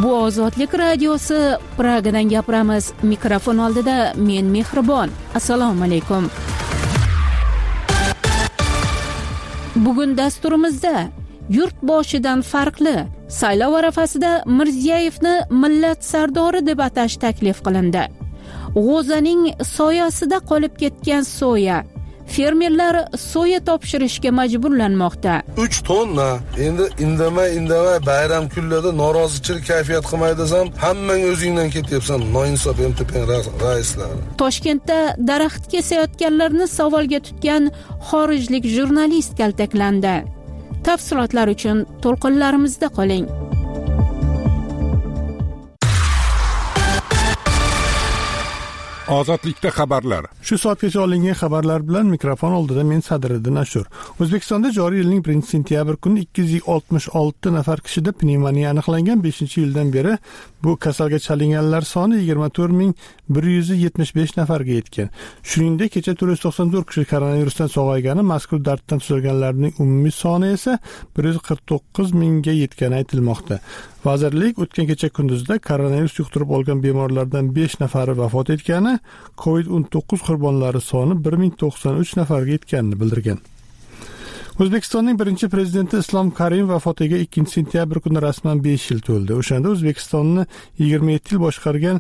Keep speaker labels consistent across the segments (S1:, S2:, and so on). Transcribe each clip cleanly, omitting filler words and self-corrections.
S1: Bu Ozodlik radiosi, Pragadan gapiramiz. Mikrofon oldida men Mehribon. Assalomu alaykum. Bugun dasturimizda yurt boshidan farqli saylov arafasida Mirziyevni millat sardori deb atash taklif qilindi. G'o'zaning soyasida qolib ketgan soya. Fermerlar soya topshirishga majburlanmoqda.
S2: 3 tonna. Endi indamay bayram kunlarida norozichilik kayfiyat qilmay desam, hammang o'zingdan ketyapsan. Noinsof MTP raislari.
S1: Toshkentda daraxt kesayotganlarni savolga tutgan xorijlik jurnalist kaltaklandi. Tafsilotlar uchun to'lqinlarimizda qoling.
S3: Ozodlikda xabarlar.
S4: Shu soatgacha olingan xabarlar bilan mikrofon oldida men Sadriddin Ashur. O'zbekistonda joriy yilning 1-sentyabr kuni 266 nafar kishida pnevmoniya aniqlangan. 5-yildan beri bu kasalga chalinganlar soni 24175 nafarga yetgan. Shuningdek, kecha 494 kishi koronavirusdan sog'aygani, mazkur darddan tuzalganlarning umumiy soni esa 149 mingga yetgani aytilmoqda. Vazirlik o'tgan kecha kunduzda koronavirus yuqtirib olgan bemorlardan 5 nafari vafot etgani, COVID-19 qurbonlari soni 1093 nafarga yetganini bildirgan. O'zbekistonning birinchi prezidenti Islom Karimov vafotiga 2-sentyabr kuni rasman 5 yil to'ldi. O'shanda O'zbekistonni 27 yil boshqargan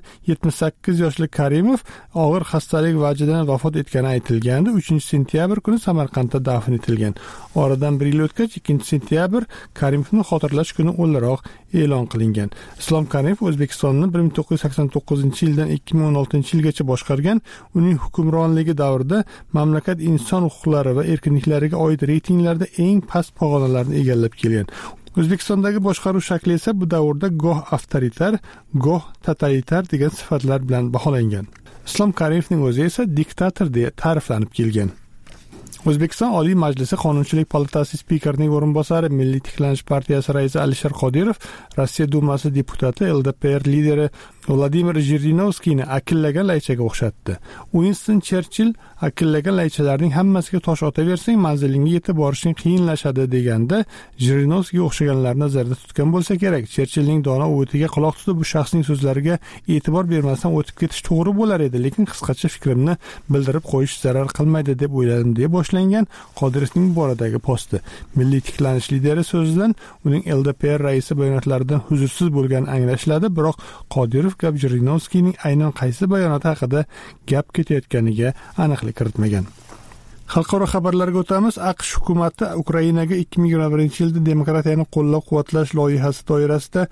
S4: 78 yoshli Karimov og'ir xastalik vajidan vafot etgani aytilgandi. 3-sentyabr kuni Samarqandda dafn etilgan. Oradan 1 yil o'tgach 2-sentyabr Karimovni xotirlash kuni o'laroq e'lon qilingan. Islom Karimov O'zbekistonni 1989-yildan 2016-yilgacha boshqargan. Uning hukmronligi davrida mamlakat inson huquqlari va erkinliklariga oid reytinglarda eng past pog'onalarni egallab kelgan. O'zbekistondagi boshqaruv shakli esa bu davrda goh avtoritar, goh totalitar degan sifatlar bilan baholangan. Islom Karimovning o'zi esa diktator deya ta'riflanib kelgan. O'zbekiston Oliy Majlisi Qonunchilik palatasi spikerining o'rinbosari, Milliy tiklanish partiyasi raisi Alisher Qodirov Rossiya Dumasi deputati LDPR lideri Vladimir Jirinovskiyni akillagan laychaga o'xshatdi. Winston Cherchill akillagan laychalarning hammasiga tosh otaversang manzilingga yetib borishing qiyinlashadi deganda, Jirinovskiy o'xshaganlarni nazarda tutgan bo'lsa kerak. Cherchillning dono o'tiga quloq tutib bu shaxsning so'zlariga e'tibor bermasdan o'tib ketish to'g'ri bo'lar edi, lekin qisqacha fikrimni bildirib qo'yish zarar qilmaydi deb o'yladim deb boshlangan Qodirovning bu boradagi posti. Milliy tiklanish lideri so'zidan uning LDPR raisi bayonotlaridan huzursiz bo'lgani anglashiladi, biroq Qodirov gap Jirinovskiyning aynan qaysi bayonoti haqida gap ketayotganiga aniqlik kiritmagan. Xalqaro xabarlarga o'tamiz. AQSh hukumati Ukrainaga 2021-yilda demokratiyani qo'llab-quvvatlash loyihasi doirasida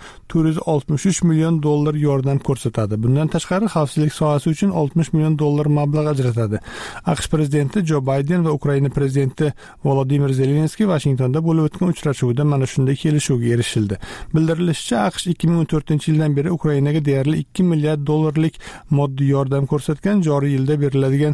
S4: $463 million yordam ko'rsatadi. Bundan tashqari xavfsizlik sohasi uchun $60 million mablag' ajratadi. AQSh prezidenti Jo Bayden va Ukraina prezidenti Volodimir Zelenskiy Vashingtonda bo'lib o'tgan uchrashuvda mana shunday kelishuvga erishildi. Bildirilishicha, AQSh 2014-yildan beri Ukrainaga deyarli $2 milliard moddiy yordam ko'rsatgan. Joriy yilda beriladigan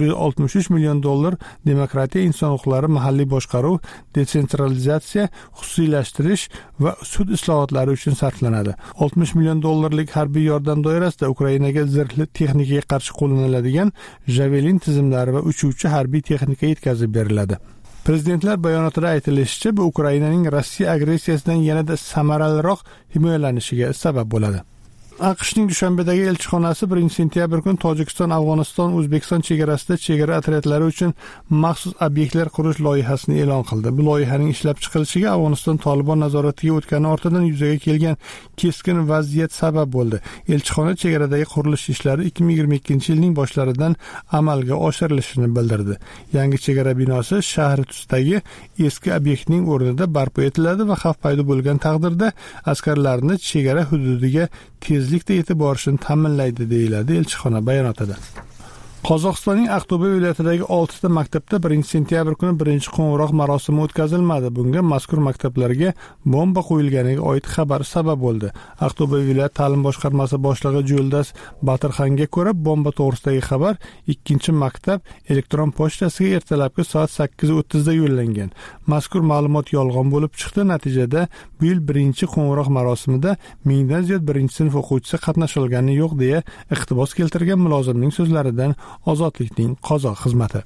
S4: $463 million demokratiya, inson huquqlari, mahalliy boshqaruv, detsentralizatsiya, xususiylashtirish va sud islohotlari uchun sarflanadi. $60 million harbiy yordam doirasida Ukrainaga zirhli texnikaga qarshi qo'llaniladigan Javelin tizimlari va uchuvchi harbiy texnika yetkazib beriladi. Prezidentlar bayonotida aytilishicha, bu Ukrainaning Rossiya agressiyasidan yanada samaraliroq himoyalanishiga sabab bo'ladi. AQShning Dushanbedagi elchixonasi 1-sentyabr kuni Tojikiston, Afg'oniston, O'zbekiston chegarasida chegara otryadlari uchun maxsus obyektlar qurish loyihasini e'lon qildi. Bu loyihaning ishlab chiqilishiga Afg'oniston Tolibon nazoratiga o'tgani ortidan yuzaga kelgan keskin vaziyat sabab bo'ldi. Elchixona chegaradagi qurilish ishlari 2022-yilning boshlaridan amalga oshirilishini bildirdi. Yangi chegara binosi shahar tusdagi eski obyektning o'rnida barpo etiladi va xavf paydo bo'lgan taqdirda askarlarni chegara hududiga tezlikda yetib borishini ta'minlaydi, deyiladi elchixona bayonotida. Qozog'istonning Aqto'be viloyatidagi 6 ta maktabda 1-sentyabr kuni birinchi qo'ng'iroq marosimi o'tkazilmadi. Bunga mazkur maktablarga bomba qo'yilganiga oid xabar sabab bo'ldi. Aqto'be viloyat ta'lim boshqarmasi boshlig'i Jo'ldas Batirxanga ko'ra, bomba to'g'risidagi xabar 2-maktab elektron pochtasiga ertalabki soat 8:30 da yo'llangan. Mazkur ma'lumot yolg'on bo'lib chiqdi. Natijada bu yil birinchi qo'ng'iroq marosimida 1000 dan ziyod birinchi sinf o'quvchisi qatnashilgani yo'q deya iqtibos keltirgan mulozimning so'zlaridan Ozodlikning qozoq xizmati.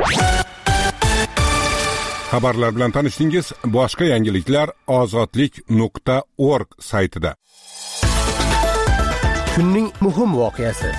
S3: Xabarlar bilan tanishdingiz. Boshqa yangiliklar ozodlik.org saytida.
S5: Kunning muhim voqeasi.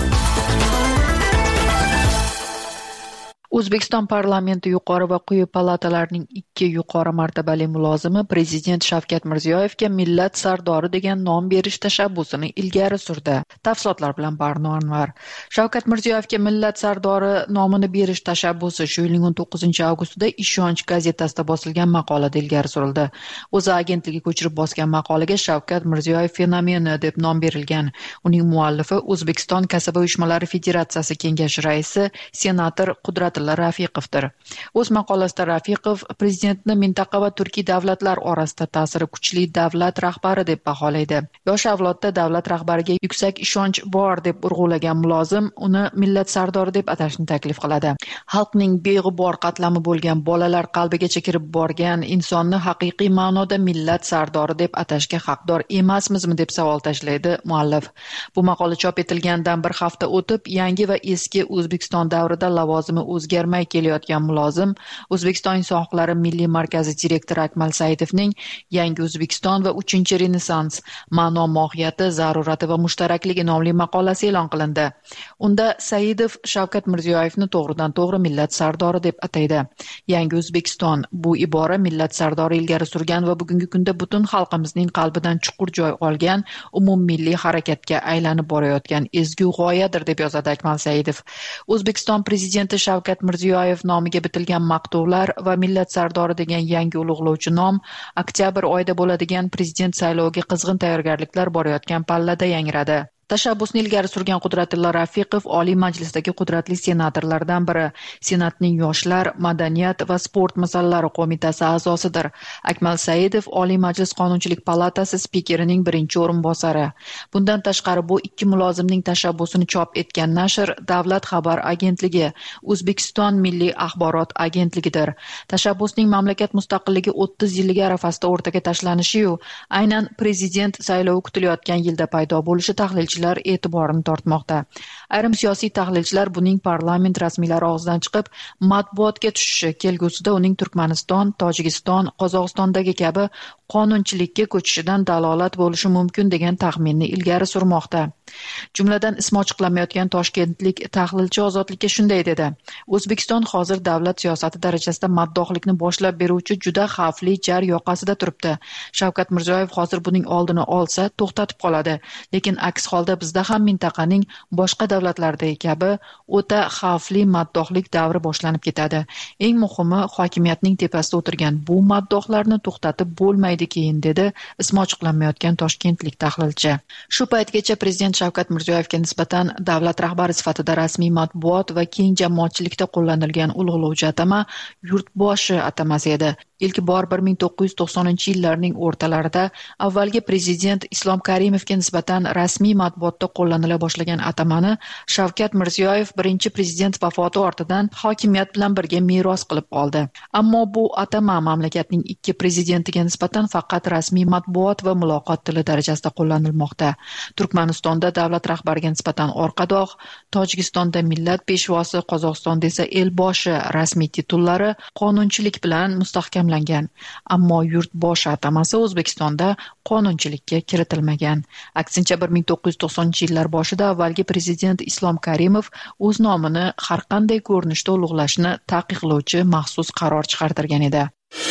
S6: O'zbekiston parlamenti yuqori va quyi palatalarining 2 yuqori martabali mulozimi Prezident Shavkat Mirziyoyevga millat sardori degan nom berish tashabbusini ilgari surdi. Tafsilotlar bilan Barno Anvar. Shavkat Mirziyoyevga millat sardori nomini berish tashabbusi shu yilning 19-avgustida Ishonch gazetasida bosilgan maqolada ilgari surildi. O'zA agentligi ko'chirib bosgan maqolaga Shavkat Mirziyoyev fenomeni deb nom berilgan. Uning muallifi O'zbekiston Kasaba uyushmalari Federatsiyasi kengashi raisi, senator Qudratilla Rafiqovdir. O'z maqolasida Rafiqov prezidentni mintaqa va turkiy davlatlar orasida ta'siri kuchli davlat rahbari deb baholaydi. Yosh avlodda davlat rahbariga yuksak ishonch bor deb urg'ulagan mulozim uni millat sardori deb atashni taklif qiladi. Xalqning beg'ubor qatlami bo'lgan bolalar qalbigacha kirib borgan insonni haqiqiy ma'noda millat sardori deb atashga haqdor emasmizmi deb savol tashlaydi muallif. Bu maqola chop etilgandan bir hafta o'tib, yangi va eski O'zbekiston davrida lavozimi o'zgarmay kelayotgan mulozim O'zbekiston inson huquqlari milliy markazi direktori Akmal Saidovning Yangi O'zbekiston va 3-renessans: ma'no, mohiyati, zarurati va mushtarakligi nomli maqolasi e'lon qilindi. Unda Saidov Shavkat Mirziyoyevni to'g'ridan-to'g'ri millat sardori deb ataydi. Yangi O'zbekiston bu ibora millat sardori ilgari surgan va bugungi kunda butun xalqimizning qalbidan chuqur joy olgan umummilliy harakatga aylanib borayotgan ezgu g'oyadir deb yozadi Akmal Saidov. O'zbekiston prezidenti Shavkat Mirziyoyev nomiga bitilgan maqtovlar va millat sardori degan yangi ulug'lovchi nom oktyabr oyida bo'ladigan prezident sayloviga qizg'in tayyorgarliklar borayotgan pallada yangradi. Tashabbusni ilgari surgan Qudratilla Rafiqov Oliy Majlisdagi qudratli senatorlardan biri, Senatning Yoshlar, Madaniyat va sport masalalari qo'mitasi a'zosidir. Akmal Saidov Oliy Majlis Qonunchilik palatasi spikerining birinchi o'rinbosari. Bundan tashqari bu ikki mulozimning tashabbusini chop etgan nashr Davlat xabar agentligi, O'zbekiston Milliy axborot agentligidir. Tashabbusning mamlakat mustaqilligi 30 yilligi arafasida o'rtaga tashlanishi-yu, aynan prezident saylovi kutilayotgan yilda paydo bo'lishi tahlilchi e'tiborini tortmoqda. Ayrim siyosiy tahlilchilar buning parlament rasmiylari og'zidan chiqib matbuotga tushishi kelgusida uning Turkmaniston, Tojikiston, Qozog'istondagi kabi qonunchilikka ko'chishidan dalolat bo'lishi mumkin degan taxminni ilgari surmoqda. Jumladan ismi ochiqlanmayotgan toshkentlik tahlilchi Ozodlikka shunday dedi: O'zbekiston hozir davlat siyosati darajasida maddohlikni boshlab beruvchi juda xavfli jar yoqasida turibdi. Shavkat Mirziyoyev hozir buning oldini olsa to'xtatib qoladi, lekin aks holda bizda ham mintaqaning boshqa davlatlardagi kabi o'ta xavfli maddohlik davri boshlanib ketadi. Eng muhimi, hokimiyatning tepasida o'tirgan bu maddohlarni to'xtatib bo'lmaydi keyin, dedi ismi ochiqlanmayotgan toshkentlik tahlilchi. Shu paytgacha prezident Shavkat Mirziyoyevga nisbatan davlat rahbari sifatida rasmiy matbuot va keng jamoatchilikda qo'llanilgan ulug'lovchi atama yurtboshi atamasi edi. Ilk bor 1990-yillarning o'rtalarida avvalgi prezident Islom Karimovga nisbatan rasmiy matbuotda qo'llanila boshlagan atamani Shavkat Mirziyoyev birinchi prezident vafoti ortidan hokimiyat bilan birga meros qilib oldi. Ammo bu atama mamlakatning ikki prezidentiga nisbatan faqat rasmiy matbuot va muloqot tili darajasida qo'llanilmoqda. Turkmanistonda davlat rahbariga nisbatan orqadoq, Tojikistonda millat peshvosi, Qozog'istonda esa elboshi rasmiy titullari qonunchilik bilan mustahkam. Ammo yurtboshi atamasi O'zbekistonda qonunchilikka kiritilmagan. Aksincha 1990-yillar boshida avvalgi prezident Islom Karimov o'z nomini har qanday ko'rinishda ulug'lashni taqiqlovchi maxsus qaror chiqartirgan edi.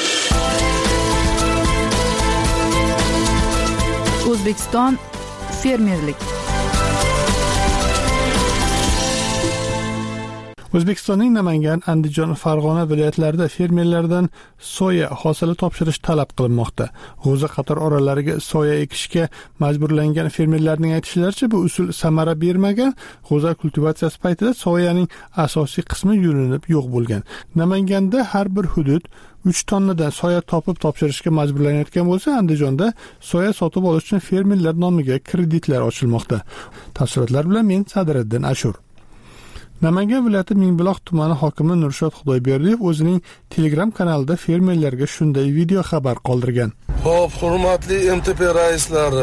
S1: O'zbekiston fermerlik.
S4: O'zbekistonning Namangan, Andijon, Farg'ona viloyatlarida fermerlardan soya hosili topshirish talab qilinmoqda. G'o'za qator oralariga soya ekishga majburlangan fermerlarning aytishlaricha, bu usul samara bermagan. G'o'za kultivatsiyasi paytida soyaning asosiy qismi yulinib yo'q bo'lgan. Namanganda har bir hudud 3 tonnadan soya topib topshirishga majburlanayotgan bo'lsa, Andijonda soya sotib olish uchun fermerlar nomiga kreditlar ochilmoqda. Tafsilotlar bilan men Sadriddin Ashur. Namangan viloyati Mingbuloq tumani hokimi Nurshod Xudoyberdiyev o'zining Telegram kanalida fermerlarga shunday video xabar qoldirgan.
S2: Xo'p, hurmatli MTP raislari,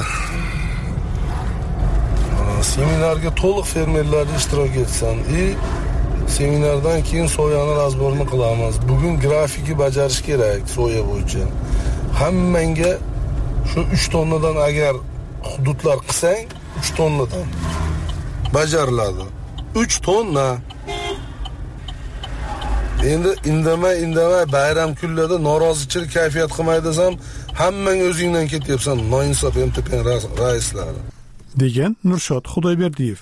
S2: seminarga to'liq fermerlar ishtirok etsin. Seminardan keyin soyani razborini qilamiz. Bugun grafiki bajarish kerak soya bo'yicha. Hammanga shu 3 tonnadan agar hududlar qilsang, 3 tonnadan bajariladi. 3 tonna. Endi indamay bayram kunlarida norozichilik kayfiyat qilmay desam, hammang o'zingdan ketyapsan, noinsof MTPning raislari,
S4: degan Nurshod Xudoyberdiyev.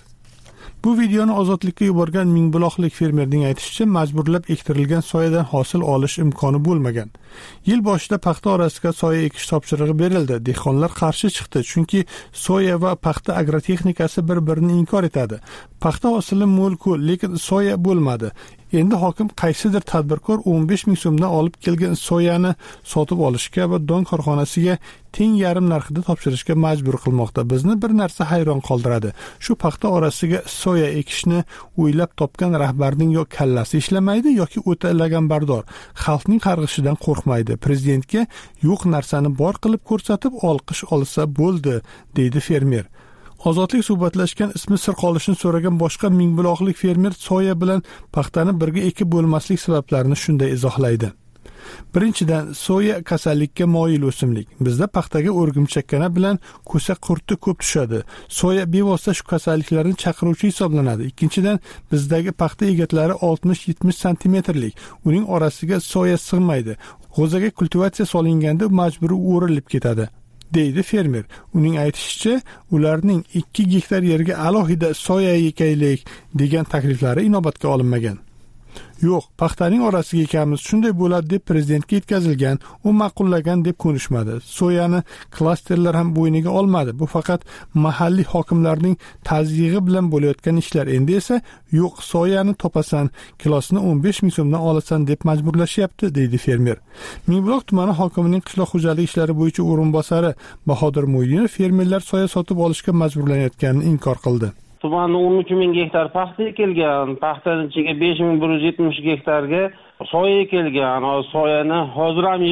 S4: Bu videoni ozodlikka yuborgan Mingbuloqlik fermerning aytishicha, majburlab ektirilgan soyadan hosil olish imkoni bo'lmagan. Yil boshida paxta orasiga soya ekish topshirig'i berildi. Dehqonlar qarshi chiqdi, chunki soya va paxta agrotexnikasi bir-birini inkor etadi. Paxta hosili mo'l-ku, lekin soya bo'lmadi. Endi hokim qaysidir tadbirkor 15 ming so'mdan olib kelgan soyani sotib olishga va don korxonasiga teng yarim narxida topshirishga majbur qilmoqda. Bizni bir narsa hayron qoldiradi. Shu paxta orasiga soya ekishni o'ylab topgan rahbarning yo kallasi ishlamaydi yoki o'ta lagambardor, xalqning qarg'ishidan qo'rqmaydi. Prezidentga yo'q narsani bor qilib ko'rsatib olqish olsa bo'ldi, deydi fermer. Ozodlik suhbatlashgan ismi sir qolishini so'ragan boshqa Mingbuloqlik fermer soya bilan paxtani birga ekib bo'lmaslik sabablarini shunday izohlaydi. Birinchidan, soya kasallikka moyil o'simlik. Bizda paxtaga o'rgimchakkana bilan ko'sa qurti ko'p tushadi. Soya bevosita shu kasalliklarni chaqiruvchi hisoblanadi. Ikkinchidan, bizdagi paxta egatlari 60-70 santimetrlik. Uning orasiga soya sig'maydi. G'o'zaga kultivatsiya solinganda majburiy o'rilib ketadi, deydi fermer. Uning aytishicha, ularning 2 gektar yerga alohida soya ekaylik degan takliflari inobatga olinmagan. Yo'q, paxtaning orasiga ekamiz, shunday bo'ladi deb prezidentga yetkazilgan, u ma'qullagan deb ko'nishmadi. Soyani klasterlar ham bo'yniga olmadi. Bu faqat mahalliy hokimlarning tazyiqi bilan bo'layotgan ishlar. Endi esa yo'q, soyani topasan, kilosini 15 ming so'mdan olasan deb majburlashyapti, deydi fermer. Mingbuloq tumani hokimining qishloq xo'jaligi ishlari bo'yicha o'rinbosari Bahodir Mo'ydinov fermerlar soya sotib olishga majburlanayotganini inkor qildi.
S7: Tumanda 13 ming gektar paxta ekilgan, paxtaning ichiga 5170 gektarga soya ekilgan. Soyani hozir ham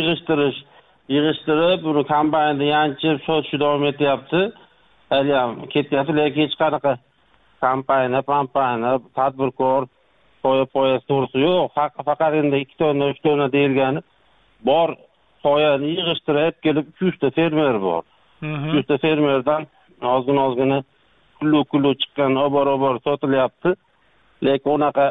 S7: yig'ishtirib, uni kombaynda yanchib sotishni davom etyapti. Hali ham ketyapti, lekin hech qanaqa kampaniya, tadbirkor soya to'g'risi yo'q. Faqat endi 2 tonna, 3 tonna deyilgani bor. Soyani yig'ishtirib kelib 200 ta fermer bor. 200 ta fermerdan ozgina kullu chiqqan obor sotilyapti. Lekin unaqa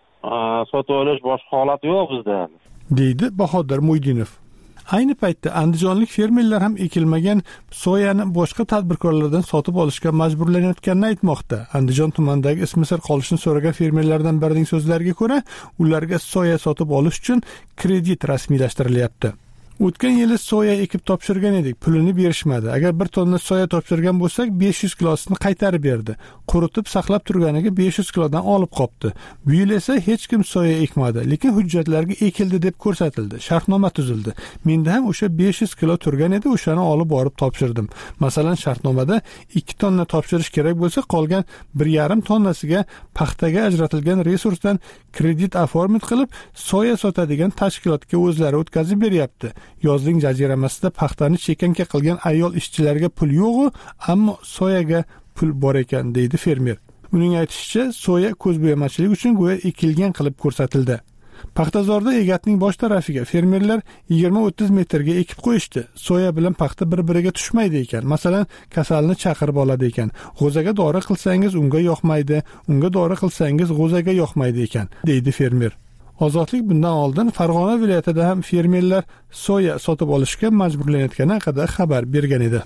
S7: sotib olish boshqa holat yo'q bizda,
S4: deydi Bahodir Mo'ydinov. Ayni paytda andijonlik fermerlar ham ekilmagan soyani boshqa tadbirkorlardan sotib olishga majburlanayotganini aytmoqda. Andijon tumanidagi ismi sir qolishini so'ragan fermerlardan birining so'zlariga ko'ra, ularga soya sotib olish uchun kredit rasmiylashtirilyapti. O'tgan yili soya ekib topshirgan edik, pulini berishmadi. Agar 1 tonna soya topshirgan bo'lsak, 500 kilosini qaytarib berdi. Quritib saqlab turganiga 500 kilodan olib qopti. Bu yil esa hech kim soya ekmadi, lekin hujjatlarga ekildi deb ko'rsatildi. Shartnoma tuzildi. Menda ham o'sha 500 kilo turgan edi, o'shani olib borib topshirdim. Masalan, shartnomada 2 tonna topshirish kerak bo'lsa, qolgan 1,5 tonnasiga paxtaga ajratilgan resursdan kredit oformit qilib, soya sotadigan tashkilotga o'zlari o'tkazib beryapti. Yozning jaziramasida paxtani chekanka qilgan ayol ishchilarga pul yo'q, ammo soyaga pul bor ekan, deydi fermer. Uning aytishicha, soya ko'zbo'yamachilik uchun go'yo ekilgan qilib ko'rsatildi. Paxtazorda egatning bosh tarafiga fermerlar 20-30 metrga ekib qo'yishdi. Soya bilan paxta bir-biriga tushmaydi ekan. Masalan, kasalni chaqirib oladi ekan. G'o'zaga dori qilsangiz unga yoqmaydi, unga dori qilsangiz g'o'zaga yoqmaydi ekan, deydi fermer. Ozodlik bundan oldin Farg'ona viloyatida ham fermerlar soya sotib olishga majburlanayotgani haqida xabar bergan edi.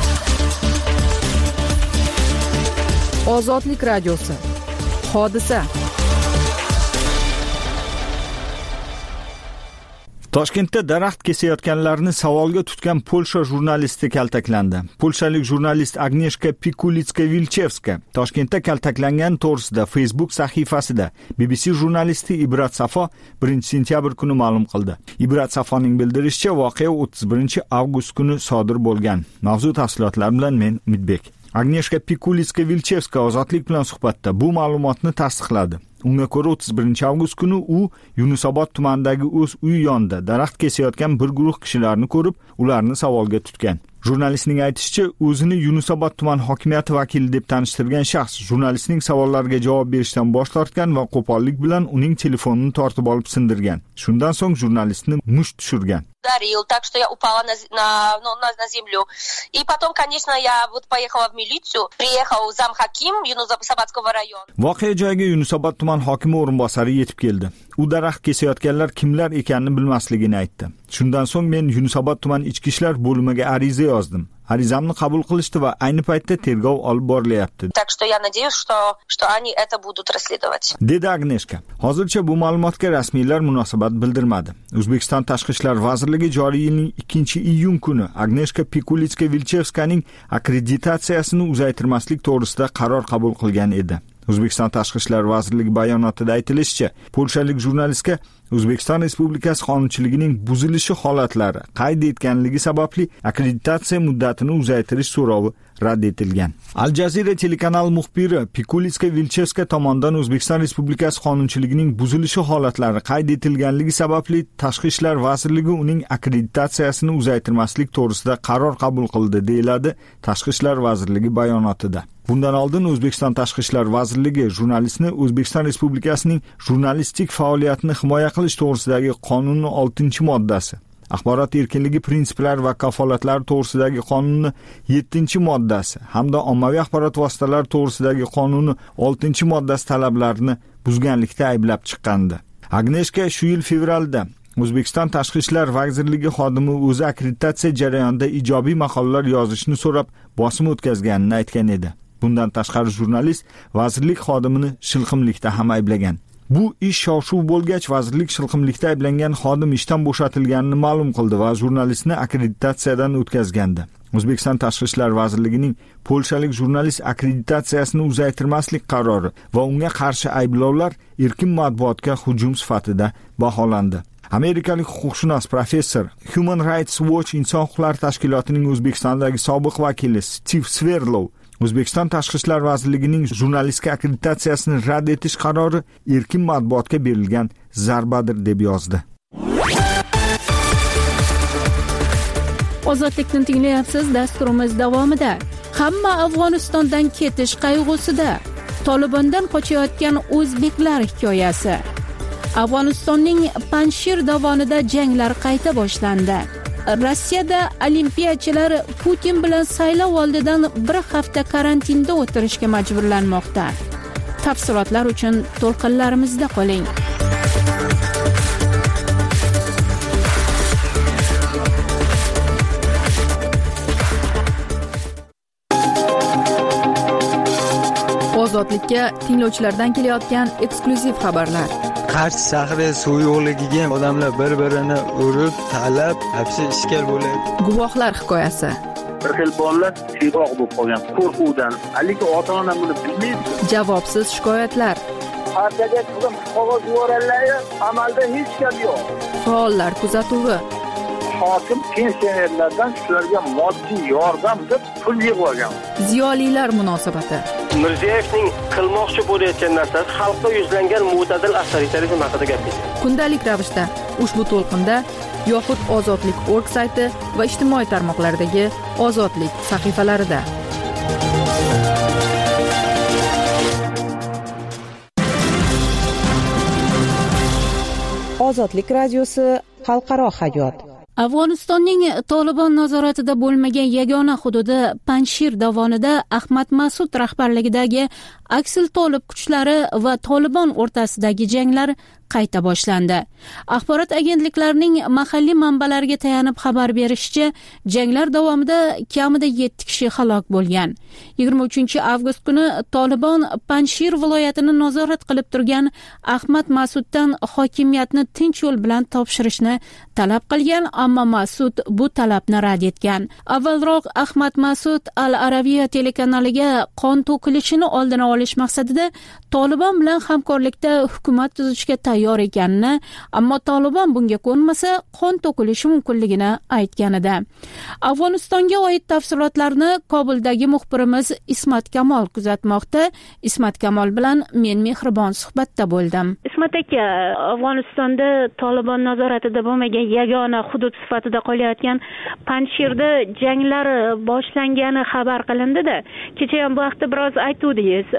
S1: Ozodlik radiosi. Hodisa.
S8: Toshkentda daraxt kesayotganlarni savolga tutgan Polsha jurnalisti kaltaklandi. Polshalik jurnalist Agnieszka Pikulicka-Vilchevska Toshkentda kaltaklangan to'g'risida Facebook sahifasida BBC jurnalisti Ibrat Safo 1-sentyabr kuni ma'lum qildi. Ibrat Safoning bildirishicha, voqea 31 avgust kuni sodir bo'lgan. Mavzu tafsilotlari bilan men Umidbek. Agnieszka Pikulicka-Vilchevska Ozodlik bilan suhbatda bu ma'lumotni tasdiqladi. Unga ko'ra 31 avgust kuni u Yunusobod tumanidagi o'z uyi yonida daraxt kesayotgan bir guruh kishilarni ko'rib, ularni savolga tutgan. Jurnalistning aytishicha, o'zini Yunusobod tuman hokimiyati vakili deb tanishtirgan shaxs jurnalistning savollariga javob berishdan bosh tortgan va qo'pollik bilan uning telefonini tortib olib sindirgan. Shundan so'ng jurnalistni musht tushirgan.
S9: ударил, так что я упала на землю. И потом, конечно, я поехала в милицию, приехал замхаким Yunusobodского rayona.
S8: Voqea joyiga Yunusobod tuman hokimi o'rinbosari yetib keldi. U daraxt kesayotganlar kimlar ekanini bilmasligini aytdi. Shundan so'ng men Yunusobod tuman ichki ishlar bo'limiga ariza yozdim. Arizamni qabul qilishdi va ayni paytda tergov olib borilyapti.
S9: Так что я надеюсь, что они это будут расследовать.
S8: Dedi Agneshka. Hozircha bu ma'lumotga rasmiylar munosabat bildirmadi. O'zbekiston Tashqi ishlar vazirligi joriy yilning 2-iyun kuni Agneshka Pikulytska-Vilchevskaning akkreditatsiyasini uzaytirmaslik to'g'risida qaror qabul qilgan edi. O'zbekiston Tashqi ishlar vazirligi bayonotida aytilishicha, polshalik jurnalistga O'zbekiston Respublikasi qonunchiligining buzilishi holatlari qayd etganligi sababli akkreditatsiya muddatini uzaytirish so'rovi rad etilgan. Al Jazeera telekanal muxbiri Pikulytska-Vilchevska tomonidan O'zbekiston Respublikasi qonunchiligining buzilishi holatlari qayd etilganligi sababli Tashqi ishlar vazirligi uning akkreditatsiyasini uzaytirmaslik to'g'risida qaror qabul qildi, deyiladi Tashqi ishlar vazirligi bayonotida. Bundan oldin O'zbekiston Tashqi ishlar vazirligi jurnalistni O'zbekiston Respublikasining jurnalistik faoliyatini himoya qilish to'g'risidagi qonunning 6-moddasi, axborot erkinligi prinsiplari va kafolatlari to'g'risidagi qonunning 7-moddasi hamda ommaviy axborot vositalari to'g'risidagi qonunning 6-moddasi talablarini buzganlikda ayblab chiqqandi. Agneshka shu yil fevralda O'zbekiston Tashqi ishlar vazirligi xodimi o'zi akkreditatsiya jarayonida ijobiy maqolalar yozishni so'rab bosim o'tkazganini aytgan edi. Bundan tashqari jurnalist vazirlik xodimini shilqimlikda ham ayblagan. Bu ish shov-shuv bo'lgach, vazirlik shilqimlikda ayblangan xodim ishdan bo'shatilganini ma'lum qildi va jurnalistni akkreditatsiyadan o'tkazgandi. O'zbekiston Tashqi ishlar vazirligining polshalik jurnalist akkreditatsiyasini uzaytirmaslik qarori va unga qarshi ayblovlar erkin matbuotga hujum sifatida baholandi. Amerikalik huquqshunos professor, Human Rights Watch inson huquqlari tashkilotining O'zbekistondagi sobiq vakili Steve Sverlov O'zbekiston Tashqi ishlar vazirligining jurnalistga akkreditatsiyasini rad etish qarori erkin matbuotga berilgan zarbadir deb yozdi.
S1: Ozodlikni tinglayapsiz. Dasturimiz davomida hamma Afg'onistondan ketish qayg'usida. Tolibondan qochayotgan o'zbeklar hikoyasi. Afg'onistonning Panjshir dovonida janglar qayta boshlandi. Rossiyada olimpiyachilar Putin bilan saylov oldidan bir hafta karantinda o'tirishga majburlanmoqda. Tafsilotlar uchun to'lqinlarimizda qoling. Ozodlikka tinglovchilardan kelayotgan eksklyuziv xabarlar.
S10: Qarshi shahri suv yo'qligiga odamlar bir-birini urib, talab, hapsi ishkal bo'ladi.
S1: Guvohlar hikoyasi.
S11: Bir xil bolalar siroq bo'lib qolgan qo'rquvdan. Lekin ota-ona buni bilmaydi.
S1: Javobsiz shikoyatlar.
S11: Partiyaga qilib qog'oz yuborganlar, amalda hech gap yo'q.
S1: Faollar kuzatuvi.
S11: Hokim pensionerlardan shularga moddiy yordam deb pul yig'ib olgan.
S1: Ziyolilar munosabati.
S12: Mirziyoyevning qilmoqchi bo'layotgan narsasi xalqqa yuzlangan mo'tadil avtoritarizm haqida gapirdi.
S1: Kundalik ravishda ushbu to'lqinda yoxud ozodlik.org sayti va ijtimoiy tarmoqlardagi ozodlik sahifalarida.
S13: Ozodlik radiosi xalqaro hayot.
S1: Afg'onistonning Tolibon nazoratida bo'lmagan yagona hududi Panjshir dovonida Ahmad Mas'ud rahbarligidagi Aksil Tolib kuchlari va Tolibon o'rtasidagi janglar qayta boshlandi. Axborot agentliklarining mahalliy manbalariga tayanib xabar berishicha, janglar davomida kamida 7 kishi halok bo'lgan. 23-avgust kuni Tolibon Panjshir viloyatini nazorat qilib turgan Ahmad Mas'uddan hokimiyatni tinch yo'l bilan topshirishni talab qilgan, ammo Mas'ud bu talabni rad etgan. Avvalroq Ahmad Mas'ud Al Arabiya telekanaliga qon to'kilishini oldini olish maqsadida Tolibon bilan hamkorlikda hukumat tuzishga tayyor ekanini, ammo Tolibon bunga ko'nmasa qon to'kilishi mumkinligini aytgan edi. Afg'onistonga oid tafsilotlarni Kobuldagi muxbirimiz Ismat Kamol kuzatmoqda. Ismat Kamol bilan men mehribon suhbatda bo'ldim.
S14: Ismat aka, Afg'onistonda Tolibon nazoratida bo'lmagan yagona hudud sifatida qolayotgan Panjshirda janglar boshlangani xabar qilindi-da. Kecha ham bu haqda biroz aytdingiz.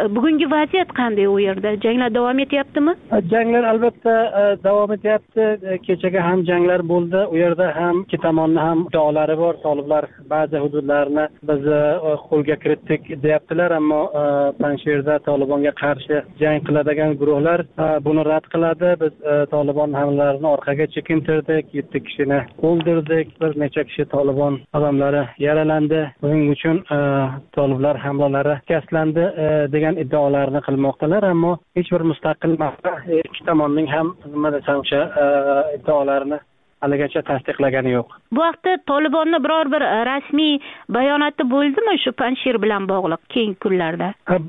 S14: bugungi vaziyat qanday u yerda? Janglar davom etyaptimi?
S15: Janglar albatta davom etyapti. Kechaga ham janglar bo'ldi. U yerda ham ikki tomonning ham iddaolari bor. Toliblar ba'zi hududlarni biz qo'lga kiritdik deyaptilar, ammo Panjshirda Tolibonga qarshi jang qiladigan guruhlar buni rad qiladi. Biz Tolibon hamlarini orqaga chekintirdik, 7 kishini o'ldirdik, bir necha kishi Tolibon odamlari yaralandi. Buning uchun Toliblar hamlalari shikastlandi degan iddaolarni qilmoqdalar, ammo hech bir mustaqil manba ikki tomonning ham nima desam o'sha iddaolarini haligacha tasdiqlagani yo'q.
S14: Bu vaqtda Tolibonni biror bir rasmiy bayonoti bo'ldimi shu Panjshir bilan bog'liq keyingi kunlarda?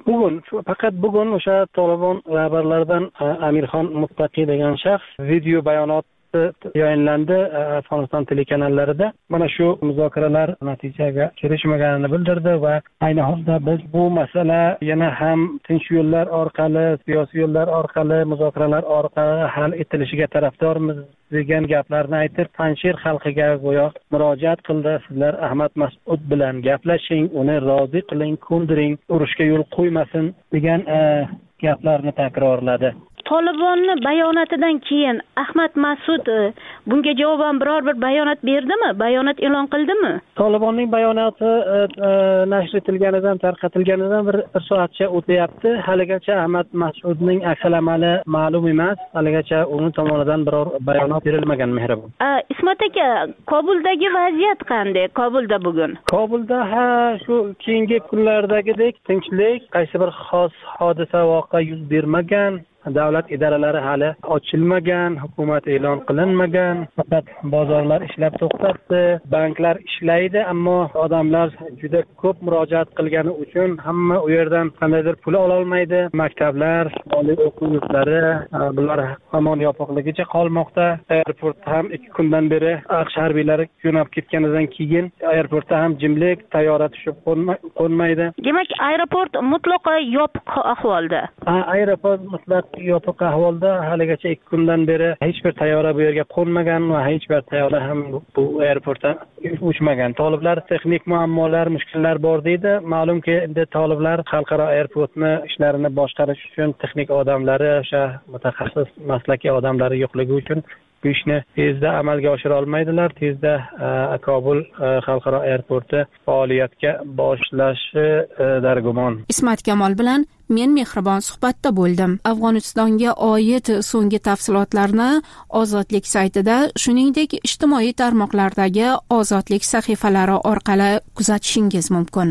S15: Faqat bugun o'sha Tolibon rahbarlaridan Amirxon Muttaqi degan shaxs video bayonot yayınlandı Afg'oniston telekanallarida. Mana shu muzokaralar natijaga kelishmaganini bildirdi va ayni holda biz bu masala yana ham tinch yo'llar orqali, siyosiy yo'llar orqali, muzokaralar orqali hal etilishiga tarafdormiz degan gaplarni aytib, Panjshir xalqiga go'yo murojaat qildi. Sizlar Ahmad Mas'ud bilan gaplashing, uni rozi qiling, ko'ndiring, urushga yo'l qo'ymasin degan gaplarni takrorladi.
S14: Tolibonni bayonotidan keyin Ahmad Mas'ud bunga javoban biror bir bayonot berdimi? Bayonot e'lon qildimi?
S15: Tolibonning bayonoti nashr etilganidan, tarqatilganidan bir soatcha o'tyapti. Haligacha Ahmad Mas'udning asl amali ma'lum emas. Haligacha uning tomonidan biror bayonot berilmagan. Mehribon.
S14: Ismat aka, Kobuldagi vaziyat qanday? Kobulda bugun?
S15: Kobulda shu keyingi kunlardagidek tinchlik, qaysi bir xos hodisa voqea yuz bermagan. Davlat idoralari hali ochilmagan, hukumat e'lon qilinmagan, faqat bozorlar ishlab to'xtatdi, banklar ishlaydi, ammo odamlar juda ko'p murojaat qilgani uchun hamma u yerdan qandaydir pul ola olmaydi. Maktablar, oliy o'quv yurtlari bular hamon yopiqligicha qolmoqda. Aeroportda ham 2 kundan beri AQSh harbiylari jo'nab ketganidan keyin aeroportda ham jimlik, tayyora tushib qo'nmaydi.
S14: Demak, aeroport mutlaqo yopiq ahvolda.
S15: Aeroport mutlaq yopiq ahvolda. Haligacha 2 kundan beri hech bir tayyora bu yerga qo'nmagan va hech bir tayyora ham bu aeroportdan uchmagan. Toliblar texnik muammolar, mushkullar bor deydi. Ma'lumki, endi toliblar xalqaro aeroportni ishlarini boshqarish uchun texnik odamlari, o'sha mutaxassis maslakiy odamlari yo'qligi uchun bu ishni tezda amalga oshira olmaydilar. Tezda Kobul xalqaro aeroporti faoliyatga boshlashi dargumon.
S1: Ismat Kamol bilan men Mehribon suhbatda bo'ldim. Afg'onistonga oid so'nggi tafsilotlarni Ozodlik saytida, shuningdek ijtimoiy tarmoqlardagi Ozodlik sahifalari orqali kuzatishingiz mumkin.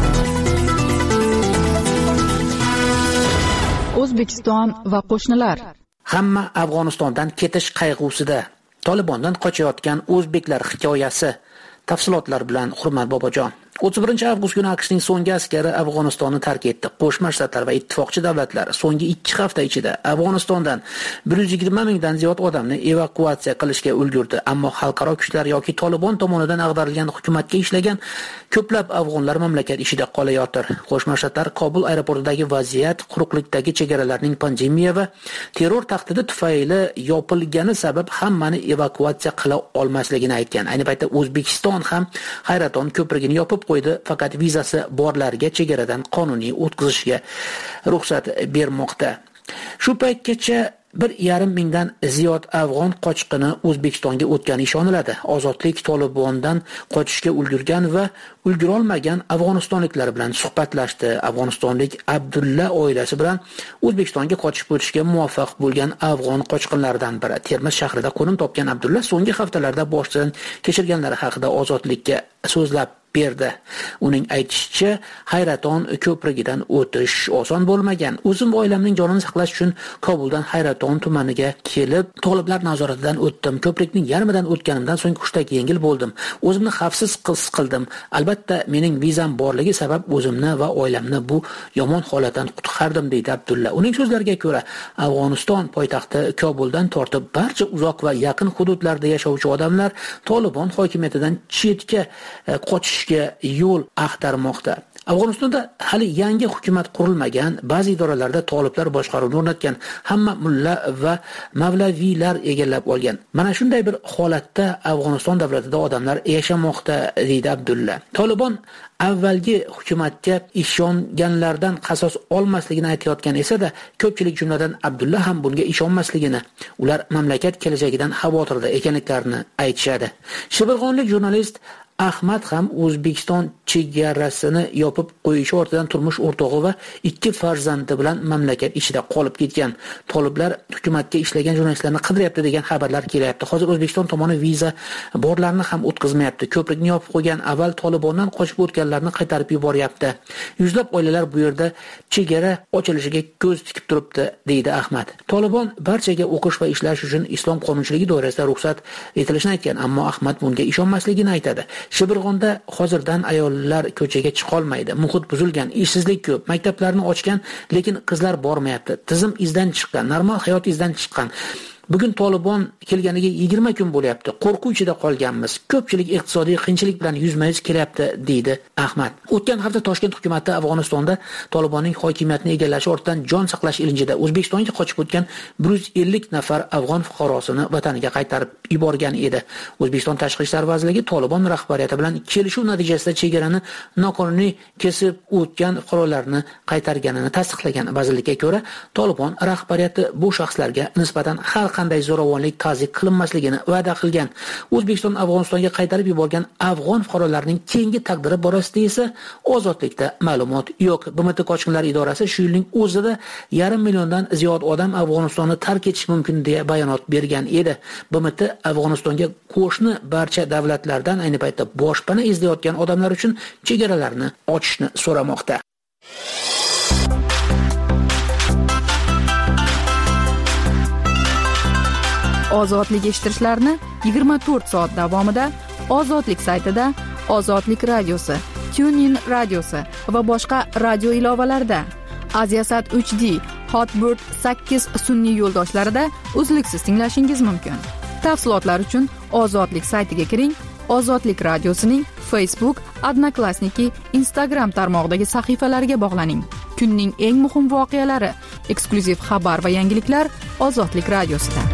S6: O'zbekiston va qo'shnilar.
S16: Hamma Afg'onistondan ketish qayg'usida. Tolibondan qochayotgan o'zbeklar hikoyasi. Tafsilotlar bilan Hurmat Bobojon. 31 avgust kuni AQShning so'nggi askari Afg'onistonni tark etdi. Qo'shma Shtatlar va ittifoqchi davlatlar so'nggi 2 hafta ichida Afg'onistondan 120 mingdan ziyod odamni evakuatsiya qilishga ulgurdi. Ammo xalqaro kuchlar yoki Tolibon tomonidan ag'darilgan hukumatga ishlagan ko'plab afg'onlar mamlakat ishida qolayotir. Qo'shma Shtatlar Kobul aeroportidagi vaziyat, quruqlikdagi chegaralarning pandemiya va terror tahdidi tufayli yopilgani sabab hammani evakuatsiya qila olmasligini aytgan. Ayni paytda O'zbekiston ham Hayraton ko'prigini yopib qo'ydi, faqat vizasi borlarga chegaradan qonuniy o'tkazishga ruxsat bermoqda. Shu paytgacha 1,5 mingdan ziyod afg'on qochqini O'zbekistonga o'tgani ishoniladi. Ozodlik Tolibondan qochishga ulgurgan va ulgurolmagan afg'onistonliklar bilan suhbatlashdi. Afg'onistonlik Abdulla oilasi bilan O'zbekistonga qochib o'tishga muvaffaq bo'lgan afg'on qochqinlaridan biri. Termiz shahrida qo'nim topgan Abdulla so'nggi haftalarda boshidan kechirganlari haqida Ozodlikka so'zlab berdi. Uning aytishicha, Hayraton ko'prigidan o'tish oson bo'lmagan. O'zim va oilamning jonini saqlash uchun Kobuldan Hayraton tumaniga kelib, toliblar nazoratidan o'tdim. Ko'prikning yarmidan o'tganimdan so'ng hushtak yengil bo'ldim. O'zimni xavfsiz his qildim. Albatta, mening vizam borligi sabab o'zimni va oilamni bu yomon holatdan qutqardim, deydi Abdulla. Uning so'zlariga ko'ra, Afg'oniston poytaxti Kobuldan tortib barcha uzoq va yaqin hududlarda yashovchi odamlar Tolibon hokimiyatidan chetga qochish yo'l axtarmoqda. Afg'onistonda hali yangi hukumat qurilmagan, ba'zi idoralarda toliblar boshqaruvni o'rnatgan, hamma mulla va mavlaviylar egallab olgan. Mana shunday bir holatda Afg'oniston davlatida odamlar yashamoqda, deydi Abdulla. Tolibon avvalgi hukumatga ishonganlardan qasos olmasligini aytayotgan esa-da, ko'pchilik jumladan Abdulla ham bunga ishonmasligini, ular mamlakat kelajagidan xavotirda ekanliklarini aytishadi. Shibirg'onlik jurnalist Ahmad ham O'zbekiston chegarasini yopib qo'yishi ortidan turmush o'rtog'i va 2 farzandi bilan mamlakat ichida qolib ketgan. Toliblar hukumatga ishlagan jurnalistlarni qidiryapti degan xabarlar kelyapti. Hozir O'zbekiston tomoni viza borlarni ham o'tkazmayapti. Ko'prikni yopib qo'ygan, avval Tolibondan qochib o'tganlarni qaytarib yuboryapti. Yuzlab oilalar bu yerda chegara ochilishiga ko'z tikib turibdi, deydi Ahmad. Tolibon barchaga o'qish va ishlash uchun islom qonunchiligi doirasida ruxsat etilishini aytgan, ammo Ahmad bunga ishonmasligini aytadi. Shibirg'onda hozirdan ayollar ko'chaga chiqa olmaydi. Muhit buzilgan, ishsizlik ko'p, maktablarni ochgan, lekin qizlar bormayapti. Tizim izdan chiqqan, normal hayot izdan chiqqan. Bugun Tolibon kelganiga 20 kun bo'lyapti. Qo'rquv ichida qolganmiz. Ko'pchilik iqtisodiy qiyinchilik bilan yuzma-yuz kelyapti, deydi Ahmad. O'tgan hafta Toshkent hukumatı Afg'onistonda Tolibonning hokimiyatni egallashi ortidan jon saqlash ilinjida O'zbekistonga qochib o'tgan 150 nafar afg'on fuqarosini vataniga qaytarib yuborgan edi. O'zbekiston Tashqi ishlar vazirligi Tolibon rahbariyati bilan kelishuv natijasida chegarani noqonuniy kesib o'tgan fuqarolarni qaytarganini tasdiqlagan. Vazirlikka ko'ra, Tolibon rahbariyati bu shaxslarga nisbatan har qanday zo'ravonlik ta'zir qilinmasligini va'da qilgan. O'zbekiston Afg'onistonga qaytarib yuborgan afg'on fuqarolarning keyingi taqdiri borasida esa ozodlikda ma'lumot yo'q. BMT qochqinlar idorasi shu yilning o'zida 500 milliondan ziyod odam Afg'onistonni tark etishi mumkin deya bayonot bergan edi. BMT Afg'onistonga qo'shni barcha davlatlardan ayni paytda boshpana izlayotgan odamlar uchun chegaralarni ochishni so'ramoqda.
S17: Ozodlik eshittirishlarni 24 soat davomida Ozodlik saytida, Ozodlik radiosi, TuneIn radiosi va boshqa radio ilovalarida, Aziasat 3D, Hotbird 8 sun'iy yo'ldoshlarida uzluksiz tinglashingiz mumkin. Tafsilotlar uchun Ozodlik saytiga kiring. Ozodlik radiosining Facebook, Odnoklassniki, Instagram tarmog'idagi sahifalariga bog'laning. Kunning eng muhim voqealari, eksklyuziv xabar va yangiliklar Ozodlik radiosida.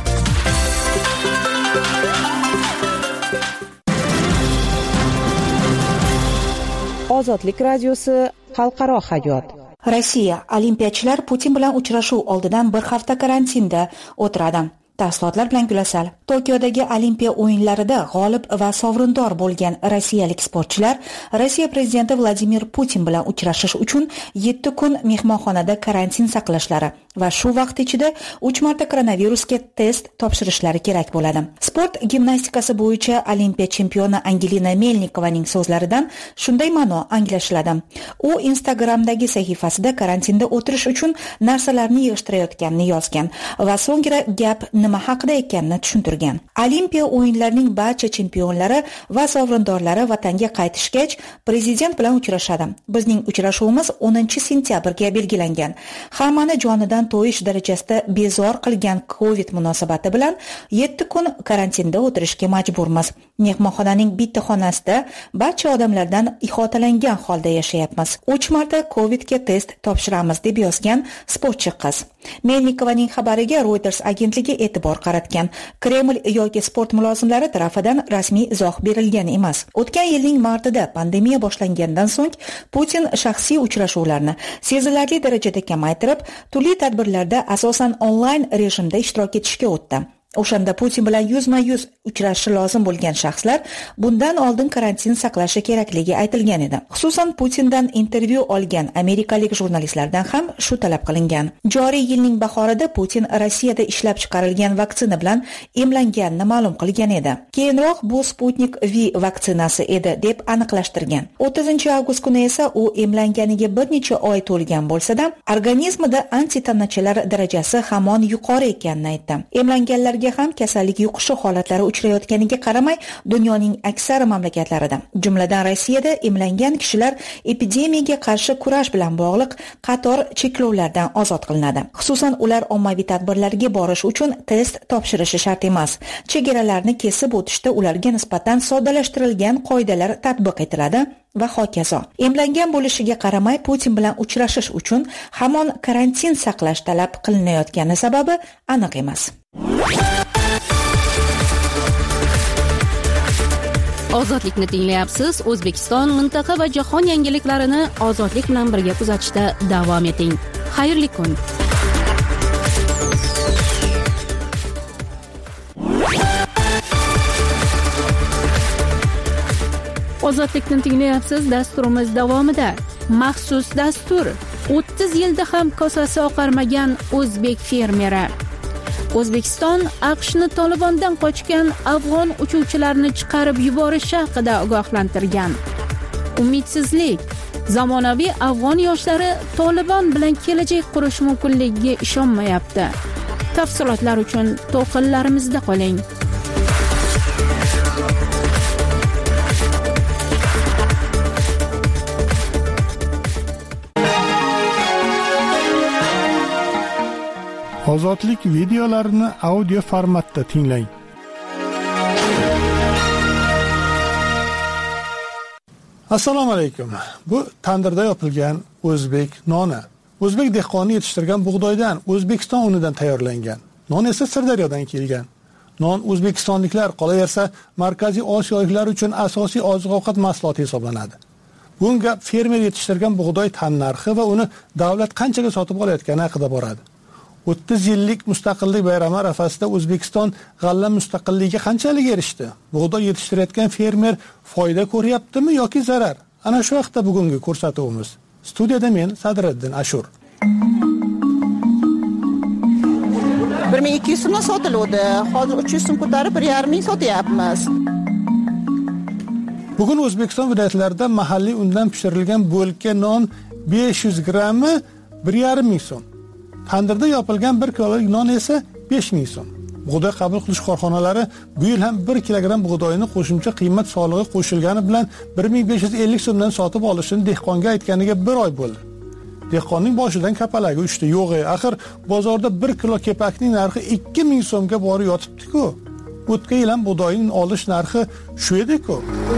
S13: Ozodlik radiosi xalqaro hayot.
S18: Rossiya olimpiyachilar Putin bilan uchrashuv oldidan bir hafta karantinda o'tiradi. Tafsilotlar bilan Gulasal. Tokiodagi Olimpiya o'yinlarida g'olib va sovrindor bo'lgan rossiyalik sportchilar Rossiya prezidenti Vladimir Putin bilan uchrashish uchun 7 kun mehmonxonada karantin saqlashlari va shu vaqt ichida 3 marta koronavirusga test topshirishlari kerak bo'ladi. Sport gimnastikasi bo'yicha Olimpiya chempioni Angelina Melnikovaning so'zlaridan shunday ma'no anglashiladi. U Instagramdagi sahifasida karantinda o'tirish uchun narsalarni yig'ishtirayotganini yozgan va so'ngra gap nima haqida ekanini tushuntirgan. Olimpiya o'yinlarining barcha chempionlari va sovrindorlari vatanga qaytishgach prezident bilan uchrashadi. Bizning uchrashuvimiz 10-sentyabrga belgilangan. Hammani jonidan to'yish darajasida bezor qilgan Covid munosabati bilan 7 kun karantinda o'tirishga majburmiz. Mehmonxonaning bitta xonasida barcha odamlardan ihotalangan holda yashayapmiz. 3 marta Covidga test topshiramiz deb yozgan sportchi qiz. Melnikovaning xabariga Reuters agentligi e'tibor qaratgan. Kreml yoki sport mulozimlari tarafidan rasmiy izoh berilgan emas. O'tgan yilning martida pandemiya boshlangandan so'ng Putin shaxsiy uchrashuvlarni sezilarli darajada kamaytirib, turli tadbirlarda asosan onlayn rejimda ishtirok etishga o'tdi. O'shanda Putin bilan yuzma-yuz uchrashishi lozim bo'lgan shaxslar bundan oldin karantin saqlashi kerakligi aytilgan edi. Xususan Putindan intervyu olgan amerikalik jurnalistlardan ham shu talab qilingan. Joriy yilning bahorida Putin Rossiyada ishlab chiqarilgan vaksina bilan emlanganini ma'lum qilgan edi. Keyinroq bu Sputnik V vaksinasi edi deb aniqlashtirgan. 30-avgust kuni esa u emlanganiga bir necha oy to'lgan bo'lsa-da, organizmida antitanachalar darajasi hamon yuqori ekanini aytdi. Emlanganlar ham kasallik yuqishi holatlari uchrayotganiga qaramay, dunyoning aksar mamlakatlarida, jumladan Rossiyada emlangan kishilar epidemiyaga qarshi kurash bilan bog'liq qator cheklovlardan ozod qilinadi. Xususan, ular ommaviy tadbirlarga borish uchun test topshirishi shart emas. Chegaralarni kesib o'tishda ularga nisbatan soddalashtirilgan qoidalar tatbiq etiladi. va hokazo. Emlangan bo'lishiga qaramay Putin bilan uchrashish uchun hamon karantin saqlash talab qilinayotgani sababi aniq emas.
S1: Ozodlikni tinglayapsiz. O'zbekiston, mintaqa va jahon yangiliklarini ozodlik bilan birga kuzatishda davom eting. Xayrli kun. Ozodlikni tinglayapsiz. Dasturimiz davomida maxsus dastur 30 yilda ham kosasi oqarmagan o'zbek fermeri. O'zbekiston AQShni Tolibondan qochgan afg'on uchuvchilarini chiqarib yuborishi haqida ogohlantirgan. Umidsizlik. Zamonaviy afg'on yoshlari Tolibon bilan kelajak qurish mumkinligiga ishonmayapti. Tafsilotlar uchun to'qillarimizda qoling.
S4: Ozodlik videolarini audio formatda tinglang. Assalomu alaykum. Bu tandirda yopilgan o'zbek noni. O'zbek dehqoni yetishtirgan bug'doydan, O'zbekiston unidan tayyorlangan. Non esa Sirdaryodan kelgan. Non o'zbekistonliklar, qolaversa Markaziy Osiyoliklar uchun asosiy oziq-ovqat mahsuloti hisoblanadi. Bunga fermer yetishtirgan bug'doy tan narxi va uni davlat qanchaga sotib olayotgani haqida boradi. 30 yillik mustaqillik bayrami arafasida O'zbekiston g'alla mustaqilligiga qanchalik erishdi? Bug'doy yetishtirayotgan fermer foyda ko'ryaptimi yoki zarar? Ana shu haqda bugungi ko'rsatuvimiz. Studiyada men Sadriddin Ashur.
S19: 1200 so'mdan sotiladi. Hozir 300 so'm ko'tarib 1,5 ming sotyapmiz.
S4: Bugun O'zbekiston viloyatlarida mahalliy undan pishirilgan bo'lka non 500 grammi 1,5 ming so'm. Tandirda yopilgan 1 kilolik non esa 5000 so'm. Bug'doy qabul qilish korxonalari bu yil ham 1 kilogram bug'doyni qo'shimcha qiymat solig'i qo'shilgani bilan 1550 so'mdan sotib olishini dehqonga aytganiga 1 oy bo'ldi. Dehqonning boshidan kapalagi uchdi. Yo'q, axir bozorda 1 kilo kepakning narxi 2000 so'mga borib yotibdi-ku. O'tgan yil ham bug'doyning olish narxi shu edi-ku.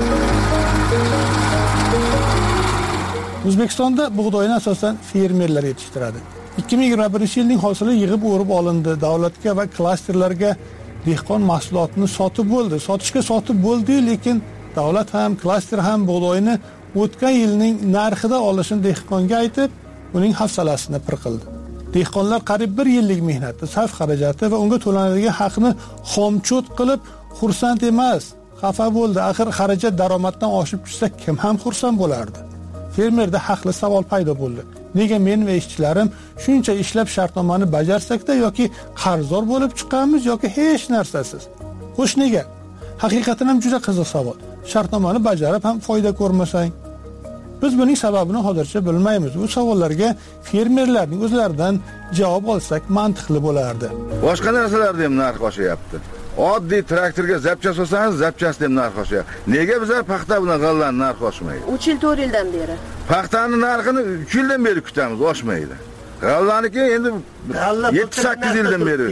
S4: O'zbekistonda bug'doyni asosan fermerlar yetishtiradi. 2021-yilning hosili yig'ib o'rib olindi. Davlatga va klasterlarga dehqon mahsulotini sotib bo'ldi. Sotishga sotib bo'ldi, lekin davlat ham, klaster ham bug'doyni o'tgan yilning narxida olishini dehqonga aytib, uning hafsalasini pir qildi. Dehqonlar qariyb 1 yillik mehnatni, sarf xarajati va unga to'lanadigan haqni xomchot qilib xursand emas, xafa bo'ldi. Axir xarajat daromaddan oshib tushsa kim ham xursand bo'lardi? Fermerda haqli savol paydo bo'ldi. Nega men va ishchilarim shuncha ishlab shartnomani bajarsakda yoki qarzdor bo'lib chiqamiz yoki hech narsasiz? Xo'sh, nega? Haqiqatan ham juda qiziq savol. Shartnomani bajarib ham foyda ko'rmasang? Biz buning sababini hozircha bilmaymiz. Bu savollarga fermerlarning o'zlaridan javob olsak mantiqli bo'lardi.
S20: Boshqa narsalarda ham narx oshyapti. Oddiy traktorga zapcha solsangiz, zapchasi ham narx oshyapti. Nega bizlar paxta bilan g'allani narxi oshmaydi?
S19: 3 yil 4 yildan beri.
S20: Paxtani narxini 3 yildan beri kutamiz, oshmaydi. G'allaniki endi 7-8 yildan beri.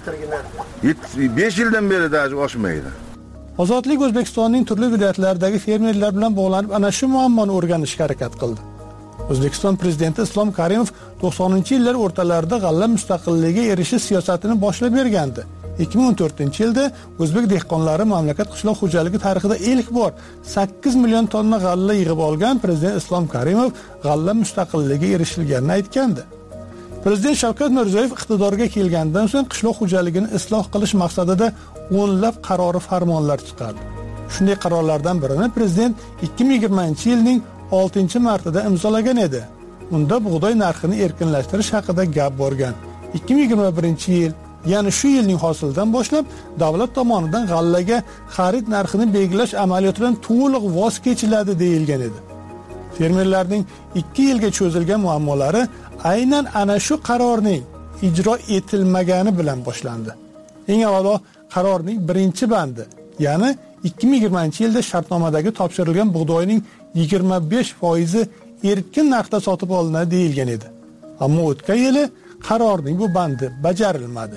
S20: 5 yildan beri даже oshmaydi.
S4: Ozodlik O'zbekistonning turli viloyatlaridagi fermerlar bilan bog'lanib ana shu muammoni o'rganishga harakat qildi. O'zbekiston prezidenti Islom Karimov 90-yillar o'rtalarida g'alla mustaqilligiga erishish siyosatini boshlab bergandi. 2014-yilda o'zbek dehqonlari mamlakat qishloq xo'jaligi tarixida ilk bor 8 million tonna g'alla yig'ib olgan prezident Islom Karimov g'alla mustaqilligiga erishilganini aytgandi. Prezident Shavkat Mirziyoyev iqtidorga kelgandan so'ng qishloq xo'jaligini isloh qilish maqsadida o'nlab qarori farmonlar chiqardi. Shunday qarorlardan birini prezident 2020-yilning 6-martida imzolagan edi. Unda bug'doy narxini erkinlashtirish haqida gap borgan. 2021-yil, ya'ni shu yilning hosilidan boshlab davlat tomonidan g'allaga xarid narxini belgilash amaliyotidan to'liq voz kechiladi deyilgan edi. Fermerlarning 2 yilga cho'zilgan muammolari aynan ana shu qarorning ijro etilmagani bilan boshlandi. Eng avvalo qarorning 1-bandi, ya'ni 2020-yilda shartnomadagi topshirilgan bug'doyning 25% erkin narxda sotib olinadi deyilgan edi. Ammo o'tgan yili qarorning bu bandi bajarilmadi.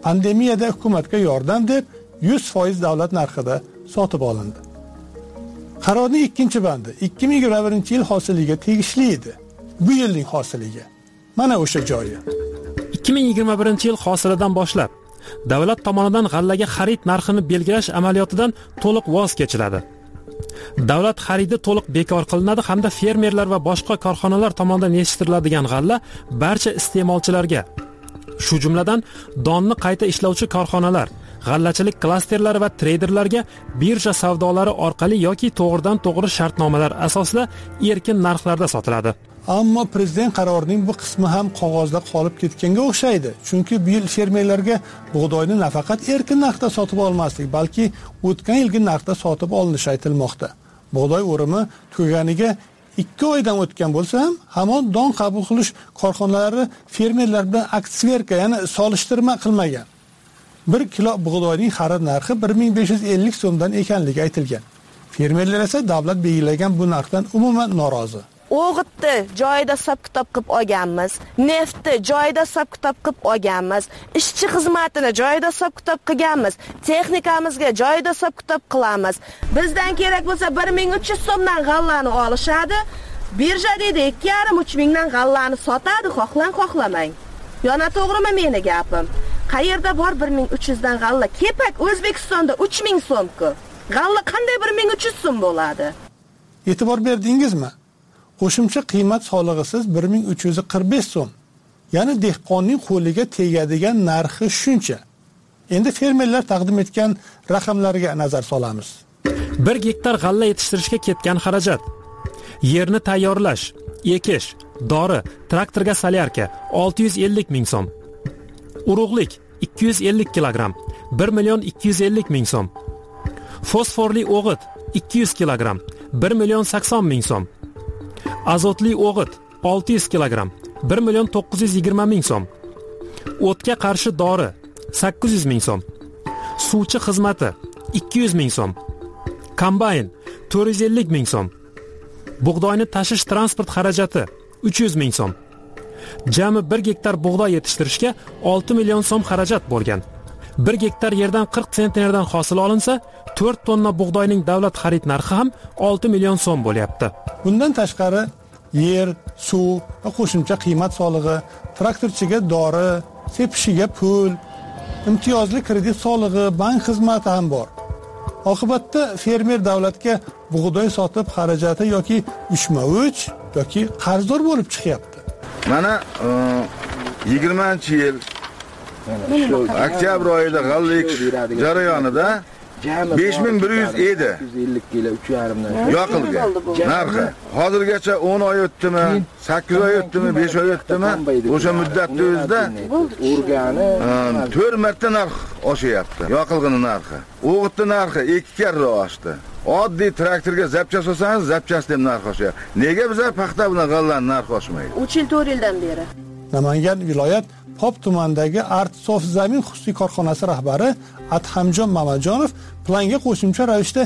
S4: Pandemiyada hukumatga yordam deb 100% davlat narxida sotib olindi. Qarorning 2-bandi 2021-yil hosiliga tegishli edi. Bu yilning hosiliga. Mana o'sha joyi.
S21: 2021-yil hosilidan boshlab davlat tomonidan g'allaga xarid narxini belgilash amaliyotidan to'liq voz kechiladi. Davlat xaridi to'liq bekor qilinadi hamda fermerlar va boshqa korxonalar tomonidan yetishtiriladigan g'alla barcha iste'molchilarga, shu jumladan donni qayta ishlovchi korxonalar, g'allachilik klasterlari va treyderlarga birja savdolari orqali yoki to'g'ridan-to'g'ri shartnomalar asosida erkin narxlarda sotiladi.
S4: Ammo prezident qarorining bu qismi ham qog'ozda qolib ketganga o'xshaydi. Chunki bu yil fermerlarga bug'doyni nafaqat erkin narxda sotib olmaslik, balki o'tgan yilgi narxda sotib olinishi aytilmoqda. Bug'doy o'rimi tugaganiga 2 oydan o'tgan bo'lsa ham, hamon don qabul qilish korxonalari fermerlar bilan aksverka, ya'ni solishtirma qilmagan. 1 kilo bug'doyning xarid narxi 1550 so'mdan ekanligi aytilgan. Fermerlar esa davlat belgilagan bu narxdan umuman norozi.
S22: O'g'itni joyida hisob-kitob qilib olganmiz, neftni joyida hisob-kitob qilib olganmiz, ishchi xizmatini joyida hisob-kitob qilganmiz, texnikamizga joyida hisob-kitob qilamiz. Bizdan kerak bo'lsa 1300 so'mdan g'allani olishadi. Birja deydi 2,5-3 mingdan g'allani sotadi, xohlang-xohlamang. Yana to'g'rimi meni gapim? Qayerda bor 1300 dan g'alla? Kepak O'zbekistonda 3000 so'm-ku. G'alla qanday 1300 so'm bo'ladi?
S4: E'tibor berdingizmi? Qo'shimcha qiymat solig'isiz 1345 so'm. Ya'ni dehqonning qo'liga tegadigan narxi shuncha. Endi fermerlar taqdim etgan raqamlarga nazar solamiz.
S21: 1 gektar g'alla yetishtirishga ketgan xarajat: yerni tayyorlash, ekish, dori, traktorga solyarka 650 ming so'm. Urug'lik 250 kilogramm 1,250 ming so'm. Fosforli o'g'it 200 kilogramm 1,80 ming so'm. Azotli o'g'it 600 kilogramm 1,920 ming so'm. O'tga qarshi dori 800 ming so'm. Suvchi xizmati 200 ming so'm. Kombayn 450 ming so'm. Bug'doyni tashish transport xarajati 300 ming so'm. Jami 1 gektar bug'doy yetishtirishga 6 million so'm xarajat bo'lgan. 1 gektar yerdan 40 sentnerdan hosil olinsa, 4 tonna bug'doyning davlat xarid narxi ham 6 million so'm bo'lyapti.
S4: Bundan tashqari yer, suv va qo'shimcha qiymat solig'i, traktorchiga dori, sepishiga pul, imtiyozli kredit solig'i, bank xizmati ham bor. Oqibatda fermer davlatga bug'doy sotib xarajati yoki 3 yoki qarzdor bo'lib chiqyapti.
S20: Mana 20-yil oktyabr oyida g'alla ekish jarayonida 5100 edi.
S23: 150 kilo 3,5
S20: yoqilgan narxi. Hozirgacha 10 oy o'tdimi, 8 oy o'tdimi, 5 oy o'tdimi, o'sha muddatda o'zida
S23: urgani
S20: 4 marta narx oshyapti. Yoqilg'ini narxi. O'g'itni narxi 2 karra oshdi. Oddiy traktorga zapchas olsangiz, zapchas deb narx oshyapti. Nega bizlar paxta bilan g'allani narxi oshmaydi?
S22: 3 yil 4 yildan beri.
S4: Namangan viloyat Pop tumanidagi Artsof zamin xususiy korxonasi rahbari Adhamjon Mamajonov planga qo'shimcha ravishda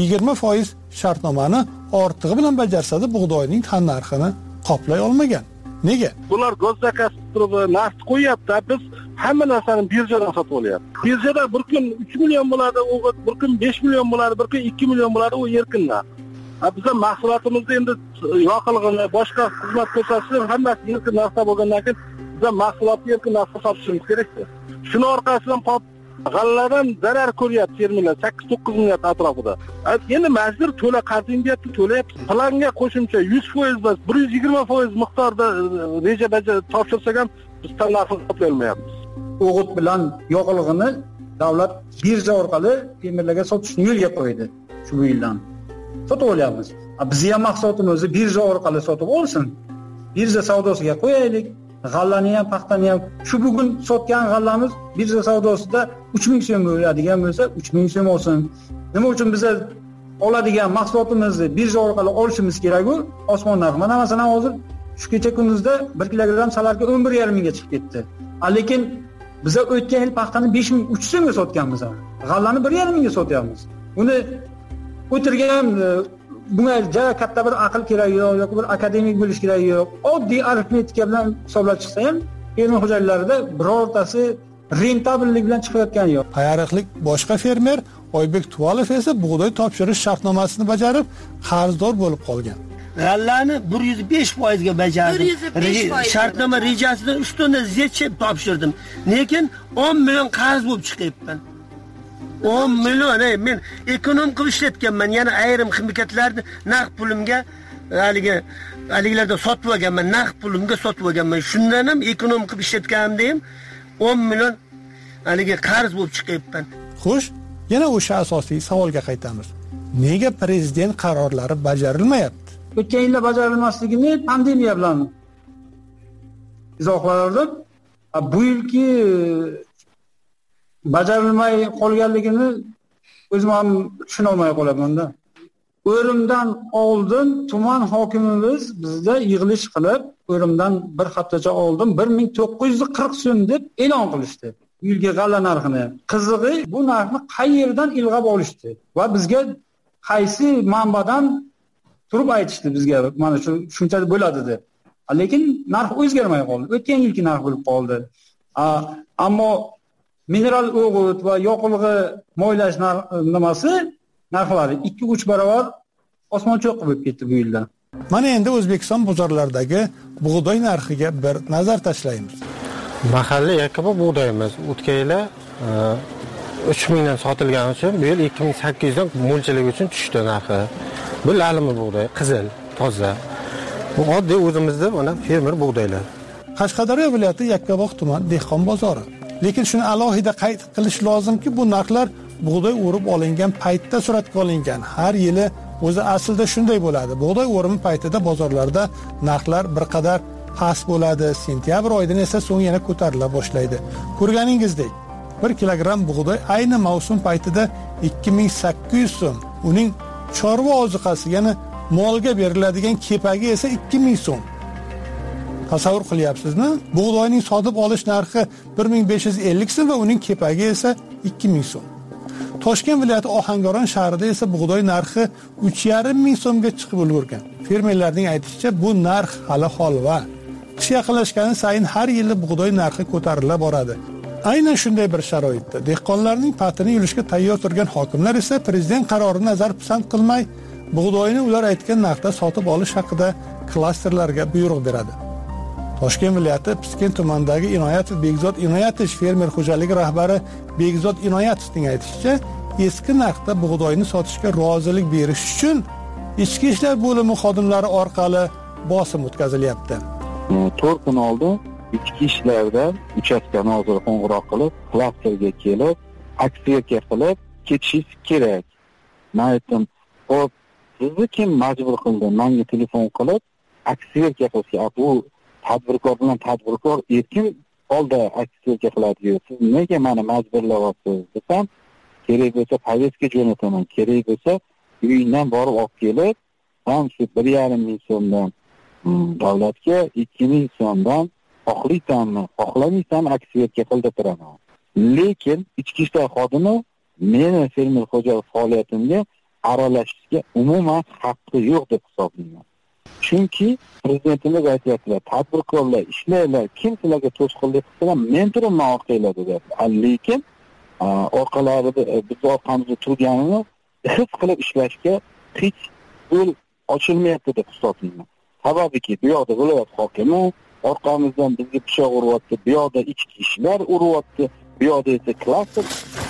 S4: 20% shartnomani ortig'i bilan bajarsada bug'doyning tan narxini qoplay olmagan. Nega?
S11: Bular go'zakasi turib narx qo'yapti. Biz hamma narsani birjadan sotib olyapmiz. Birjada bir kun 3 million bo'ladi, o'g'it bir kun 5 million bo'ladi, bir kun 2 million bo'ladi, u erkin narx. Bizning mahsulotimizni endi yoqilg'ini, boshqa xizmat ko'rsatishlar hammasi erkin narxda bo'lgandan keyin biz mahsulotni erkin narxda sotishimiz kerak-ku. Shuni orqasidan g'alladan zarar ko'ryapti fermerlar 8-9 milliard atrofida. Endi majbur to'la qarzing deyapti, to'layapti. Planga qo'shimcha 100% emas, 120% miqdorda reja topshirsak ham biz narxni qoplay olmayapmiz.
S24: O'g'it bilan yoqilg'ini davlat birja orqali fermerlarga sotishni yo'lga qo'ydi shu yildan. Sotib olyapmiz. Bizning ham mahsulotimizni birja orqali sotib olsin. Birja savdosiga qo'yaylik. G'allani ham, paxtani ham shu bugun sotgan g'allamiz birja savdosida 3000 so'm bo'ladigan bo'lsa, 3000 so'm olsin. Nima uchun biz oladigan mahsulotimizni birja orqali olishimiz kerak-ku? Osmon narxi. Mana masalan hozir shu kecha kunduzda 1 kilogramm salarga 11,5 mingga chiqib ketdi. Lekin biz o'tgan yil paxtani 5300 so'mga sotganmiz. G'allani 1,5 mingga sotyapmiz. Uni o'tirgan bunga katta bir aql kerak yoki bir akademik bo'lish kerak yo'q. Oddiy arifmetika bilan hisoblab chiqsa ham, fermer xo'jaliklarida birortasi rentabellik bilan chiqayotgani yo'q.
S4: Payariqlik boshqa fermer Oybek Tuvalov esa bug'doy topshirish shartnomasini bajarib, qarzdor bo'lib qolgan.
S2: G'allani 105% ga bajardim. Shartnoma rejasidan 3 tonna zechib topshirdim. Lekin 10 million qarz bo'lib chiqyapman. 10 million, men ekonom qilib ishlatganman. Yana ayrim ximikatlarni naqd pulimga haligilarda sotib olganman, naqd pulimga sotib olganman. Shundan ham ekonom qilib ishlatganimda ham 10 million haligi qarz bo'lib chiqyapman.
S4: Xo'sh, yana o'sha asosiy savolga qaytamiz. Nega prezident qarorlari bajarilmayapti?
S24: O'tgan yilda bajarilmasligini pandemiya bilan izohlardim. Bu yilki bajarilmay qolganligini o'zim ham tushuna olmay qolaman-da. O'rimdan oldin tuman hokimimiz bizda yig'ilish qilib, o'rimdan bir haftacha oldin 1940 so'm deb e'lon qilishdi. Yilgi g'alla narxini. Qizig'i, bu narxni qayerdan ilg'ab olishdi va bizga qaysi manbadan turib aytishdi bizga, mana shuncha bo'ladi deb. Lekin narx o'zgarmay qoldi. O'tgan yilgi narx bo'lib qoldi. Ammo mineral o'g'it va yoqilg'i moylash narxlari 2-3 barobar osmoncho'q bo'lib ketdi bu yilda.
S4: Mana endi O'zbekiston bozorlaridagi bug'doy narxiga bir nazar tashlaymiz.
S3: Mahalliy yakkabog' bug'doyimiz o'tgan yili 3000 dan sotilgani uchun bu yil 2800 dan mo'ljallik uchun tushdi narxi. Bu lalimi bug'doy, qizil, toza. Bu oddiy o'zimizda mana fermer bug'doylar.
S4: Qashqadaryo viloyati Yakkabog' tuman dehqon bozori. Lekin shuni alohida qayd qilish lozimki, bu narxlar bug'doy o'rib olingan paytda suratga olingan. Har yili o'zi aslida shunday bo'ladi. Bug'doy o'rimi paytida bozorlarda narxlar bir qadar past bo'ladi. Sentyabr oyidan esa so'ng yana ko'tarila boshlaydi. Ko'rganingizdek, 1 kilogramm bug'doy ayni mavsum paytida 2800 so'm. Uning chorva ozuqasi, ya'ni molga beriladigan kepagi esa 2000 so'm. Tasavvur qilyapsizmi? Bug'doyning sotib olish narxi 1550 so'm va uning kepagi esa 2000 so'm. Toshkent viloyati Ohangaron shahrida esa bug'doy narxi 3500 so'mga chiqib ulgurgan. Fermerlarning aytishicha, bu narx hali holva. Qish yaqinlashgani sayin har yili bug'doy narxi ko'tarila boradi. Aynan shunday bir sharoitda dehqonlarning patini yulishga tayyor turgan hokimlar esa prezident qarorini nazar pisand qilmay, bug'doyni ular aytgan narxda sotib olish haqida klasterlarga buyruq beradi. Toshkent viloyati Piskent tumanidagi Inoyatov Begzod Inoyatovich fermer xo'jaligi rahbari Begzod Inoyatovning aytishicha, eski narxda bug'doyni sotishga rozilik berish uchun ichki ishlar bo'limi xodimlari orqali bosim o'tkazilyapti.
S5: 4 kun oldin ichki ishlardan uchastka noziri qo'ng'iroq qilib, klasterga kelib, aksiya qilib ketishingiz kerak. Men aytdim, "Xo'p, sizni kim majbur qildi? Menga telefon qilib, aksiya qilishga, bu tadbirkor bilan tadbirkor erkin holda aksiya qiladi. Siz nega meni majburlayapsiz?" desam, "Kerak bo'lsa poyezdka jo'nataman, kerak bo'lsa uyingdan borib olib kelib, ham shu 1,5 ming so'mdan davlatga 2000 so'mdan xohlaysanmi, xohlamaysan aksiya qilib turaman. Lekin ichki ishlar xodimi meni fermer xo'jalik faoliyatimga aralashishga umuman haqqi yo'q deb hisoblayman. Chunki prezidentimiz aytayaptilar, tadbirkorlar, ishlaylar, kim sizlarga to'sqinlik qilsa, men turibman orqanglarda deb. Lekin orqalarida biz orqamizda turganini his qilib ishlashga hech yo'l ochilmayapti deb hisoblayman. Sababiki bu yoqda viloyat hokimi orqamizdan bizga pichoq uryapti, bu yoqda ichki ishlar uryapti, bu yoqda esa klaster.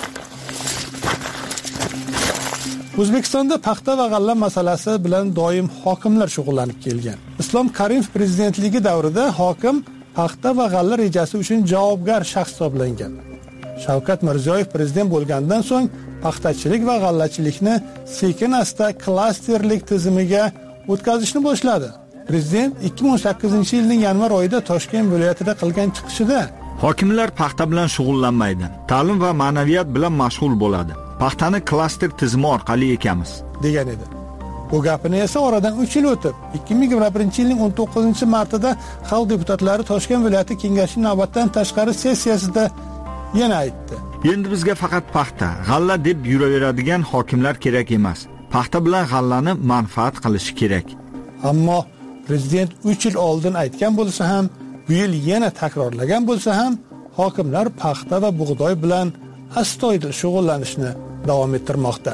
S4: O'zbekistonda paxta va g'alla masalasi bilan doim hokimlar shug'ullanib kelgan. Islom Karimov prezidentligi davrida hokim paxta va g'alla rejasi uchun javobgar shaxs hisoblangan. Shavkat Mirziyoyev prezident bo'lgandan so'ng paxtachilik va g'allachilikni sekin-asta klasterlik tizimiga o'tkazishni boshladi. Prezident 2018-yilning yanvar oyida Toshkent viloyatida qilgan chiqishida
S8: hokimlar paxta bilan shug'ullanmaydi, ta'lim va ma'naviyat bilan mashg'ul bo'ladi. Paxtani klaster tizimi orqali ekamiz
S4: degan edi. Bu gapini esa oradan 3 yil o'tib, 2021-yilning 19-martida xalq deputatlari Toshkent viloyati kengashining navbatdan tashqari sessiyasida yana aytdi.
S8: Endi bizga faqat paxta, g'alla deb yuraveradigan hokimlar kerak emas. Paxta bilan g'allani manfaat qilishi kerak.
S4: Ammo prezident 3 yil oldin aytgan bo'lsa ham, bu yil yana takrorlagan bo'lsa ham, hokimlar paxta va bug'doy bilan astoydil shug'ullanishni davom ettirmoqda.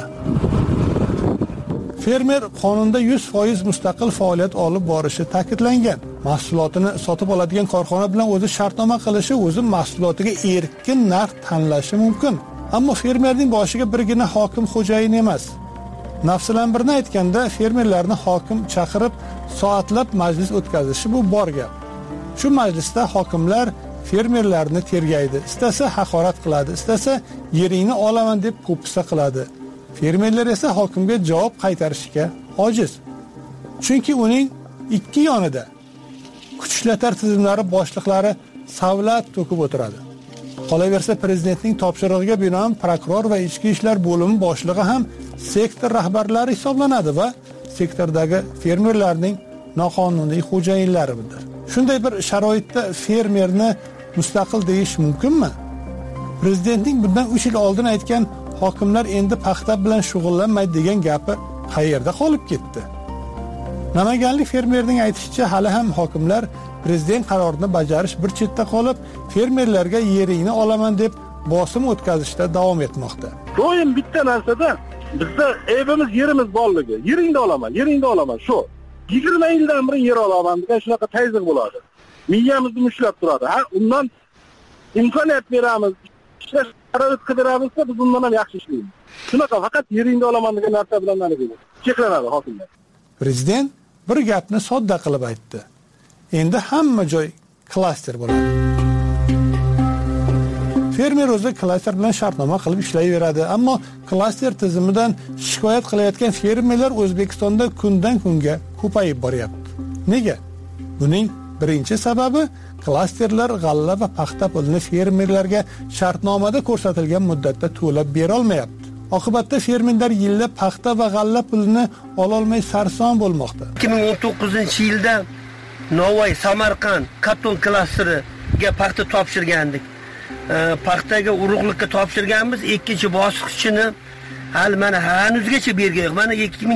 S4: Fermer qonunda 100% mustaqil faoliyat olib borishi ta'kidlangan. Mahsulotini sotib oladigan korxona bilan o'zi shartnoma qilishi, o'zi mahsulotiga erkin narx tanlashi mumkin. Ammo fermerning boshiga birgina hokim xo'jayin emas. Nafsidan birini aytganda, fermerlarni hokim chaqirib, soatlab majlis o'tkazishi bu bor gap. Shu majlisda hokimlar fermerlarni tergaydi, istasa haqorat qiladi, istasa yeringni olaman deb po'pisa qiladi. Fermerlar esa hokimga javob qaytarishga ojiz. Chunki uning ikki yonida kuch ishlatar tizimlari boshliqlari savlat to'kib o'tiradi. Qolaversa, prezidentning topshirig'iga binoan prokuror va ichki ishlar bo'limi boshlig'i ham sektor rahbarlari hisoblanadi va sektordagi fermerlarning noqonuniy xo'jayinlaridir. Shunday bir sharoitda fermerni mustaqil deyish mumkinmi? Prezidentning bundan 3 yil oldin aytgan hokimlar endi paxta bilan shug'ullanmaydi degan gapi qayerda qolib ketdi? Namanganlik fermerning aytishicha, hali ham hokimlar prezident qarorini bajarish bir chetda qolib, fermerlarga yeringni olaman deb bosim o'tkazishda davom etmoqda.
S11: Doim bitta narsada bizda aybimiz yerimiz borligi. Yeringni olaman, shu. 20 yildan beri yer olaman degan shunaqa tayziq bo'ladi. Miyamizni mushlab turadi. Undan imkoniyat beramiz, ishlash sharoit qidiramiz-da, biz undan ham yaxshi ishlaymiz. Shunaqa faqat yeringni olaman degan narsa bilan cheklanadi hokimlar.
S4: Prezident bir gapni sodda qilib aytdi. Endi hamma joy klaster bo'ladi. Fermer o'zi klaster bilan shartnoma qilib ishlayveradi, ammo klaster tizimidan shikoyat qilayotgan fermerlar O'zbekistonda kundan kunga ko'payib boryapti. Nega? Buning birinchi sababi klasterlar g'alla va paxta pulini fermerlarga shartnomada ko'rsatilgan muddatda to'lab bera olmayapti. Oqibatda fermerlar yillab paxta va g'alla pulini ola olmay sarson bo'lmoqda.
S2: 2019-yilda Navoiy, Samarqand karton klasteriga paxta topshirgandik. Paxtaga urug'likka topshirganmiz, ikkinchi bosqichini hali mana hanuzgacha bergan. Mana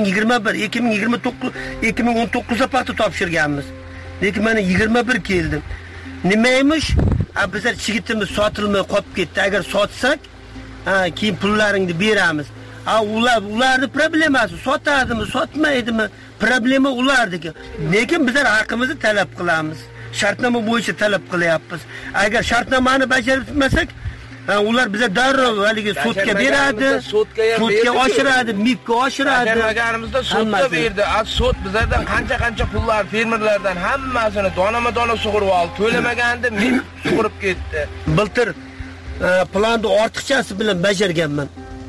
S2: 2019-da paxta topshirganmiz. Lekin mana 21 keldi. Nimaymiş? Bizlar chigitimiz sotilmay qolib ketdi. Agar sotsak, keyin pullaringni beramiz. Ularni problemasi sotadimi, sotmaydimi? Problema ulardiki. Lekin bizlar haqqimizni talab qilamiz. Shartnoma bo'yicha talab qilyapmiz. Agar shartnomani bajarmasak, ular biza darrov haligi sudga beradi, sudga oshiradi, MIBga oshiradi.
S23: Bermaganimizda sudga berdi. Sud bizlardan qancha pullar fermerlardan hammasini donama-dona sug'urib oldi. To'lamaganda MIB sug'urib ketdi.
S2: Biltir planda ortiqchasi bilan bajarganman.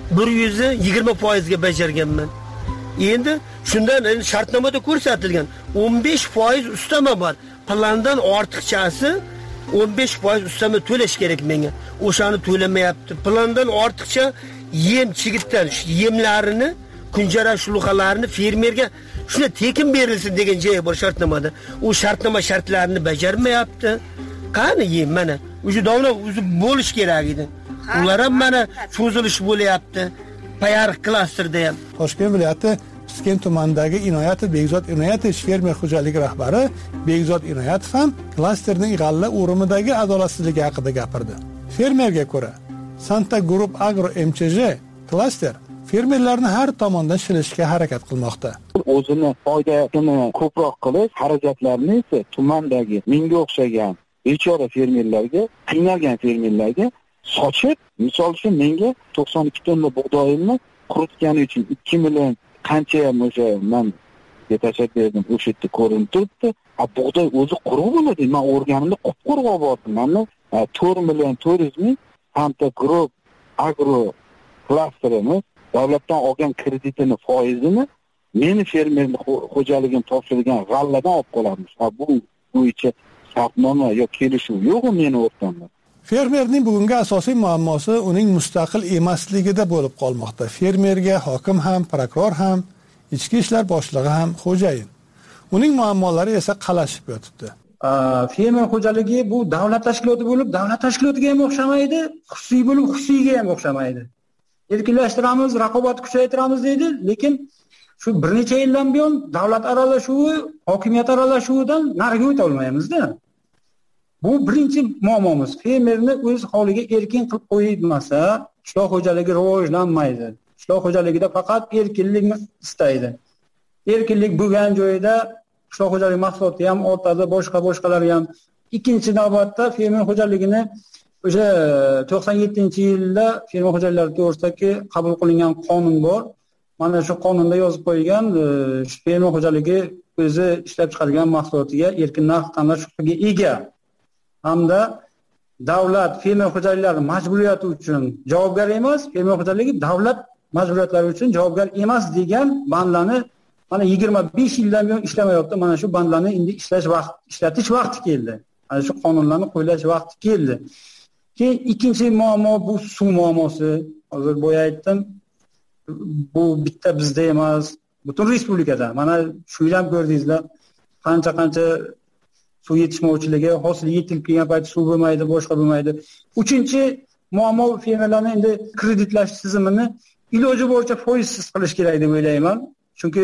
S2: 120% ga bajarganman. Endi shundan shartnomada ko'rsatilgan 15% ustama bor. Plandan ortiqchasi 15% ustama to'lash kerak menga. O'shani to'lamayapti. Plandan ortiqcha yem chigitdan yemlarini, kunjara shluqalarini fermerga shuna tekin berilsin degan joyi bor shartnomada. U shartnoma shartlarini bajarmayapti. Qani yem mana o'sha davra o'zi bo'lish kerak edi. Ular ham mana cho'zilish bo'layapti. Payariq klasterda ham.
S4: Toshkent viloyati Piskent tumanidagi Inoyatov Begzod Inoyatov fermer xo'jaligi rahbari Begzod Inoyatov ham klasterning g'alla o'rimidagi adolatsizligi haqida gapirdi. Fermerga ko'ra, Santa Group Agro MCJ klaster fermerlarni har tomondan shilishga harakat qilmoqda.
S5: O'zini foydasini ko'proq qilish xarajatlarini esa tumandagi menga o'xshagan bechora fermerlarga, qiynalgan fermerlarga sochib, misol uchun menga 92 tonna bug'doyimni quritgani uchun 2 million qancha ham o'sha men yetakchilik berdim, o'sha yerda ko'rinib turibdi. Bug'doy o'zi quruq bo'ladi. Men o'rganimda quruq bo'libdi. Mana 4 million 400 ming Santa Group Agro klasterimiz davlatdan olgan kreditini foizini meni fermerni xo'jaligim topshirgan g'alladan olib qolamiz. Bu bo'yicha shartnoma yoki kelishuv yo'q meni o'rtamda.
S4: Fermerning bugungi asosiy muammosi uning mustaqil emasligida bo'lib qolmoqda. Fermerga hokim ham, prokuror ham, ichki ishlar boshlig'i ham xo'jayin. Uning muammolari esa qalashib yotibdi.
S24: Fermer xo'jaligi bu davlat tashkiloti bo'lib, davlat tashkilotiga ham o'xshamaydi, xususiy bo'lib, xususiyga ham o'xshamaydi. Erkinlashtiramiz, raqobatni kuchaytiramiz deydi, lekin shu bir necha yildan buyon davlat aralashuvi, hokimiyat aralashuvidan nariga o'ta olmaymiz-da. Bu birinchi muammomiz. Fermerni o'z holiga erkin qilib qo'yilmasa, qishloq xo'jaligi rivojlanmaydi. Qishloq xo'jaligida faqat erkinlikni istaydi. Erkinlik bo'lgan joyda qishloq xo'jaligi mahsuloti ham ortadi, boshqalari ham. Ikkinchi navbatda fermer xo'jaligini o'sha 97-yilda fermer xo'jaliklari to'g'risidagi qabul qilingan qonun bor. Mana shu qonunda yozib qo'ygan, fermer xo'jaligi o'zi ishlab chiqargan mahsulotiga erkin narx tanlash huquqiga ega. Hamda davlat fermer xo'jaliklari majburiyati uchun javobgar emas, fermer xo'jaligi davlat majburiyatlari uchun javobgar emas degan bandlarni mana 25 yildan buyon ishlamayapti. Mana shu bandlarni endi ishlatish vaqti keldi. Mana shu qonunlarni qo'llash vaqti keldi. Keyin ikkinchi muammo bu suv muammosi. Hozir boya aytdim, bu bitta bizda emas, butun respublikada. Mana shu yil ham ko'rdingizlar, qancha suv yetishmovchiligi, hosil yetilib kelgan payt suv bo'lmaydi, boshqa bo'lmaydi. Uchinchi muammo fermerlarni endi kreditlash tizimini iloji boricha foizsiz qilish kerak deb o'ylayman. Chunki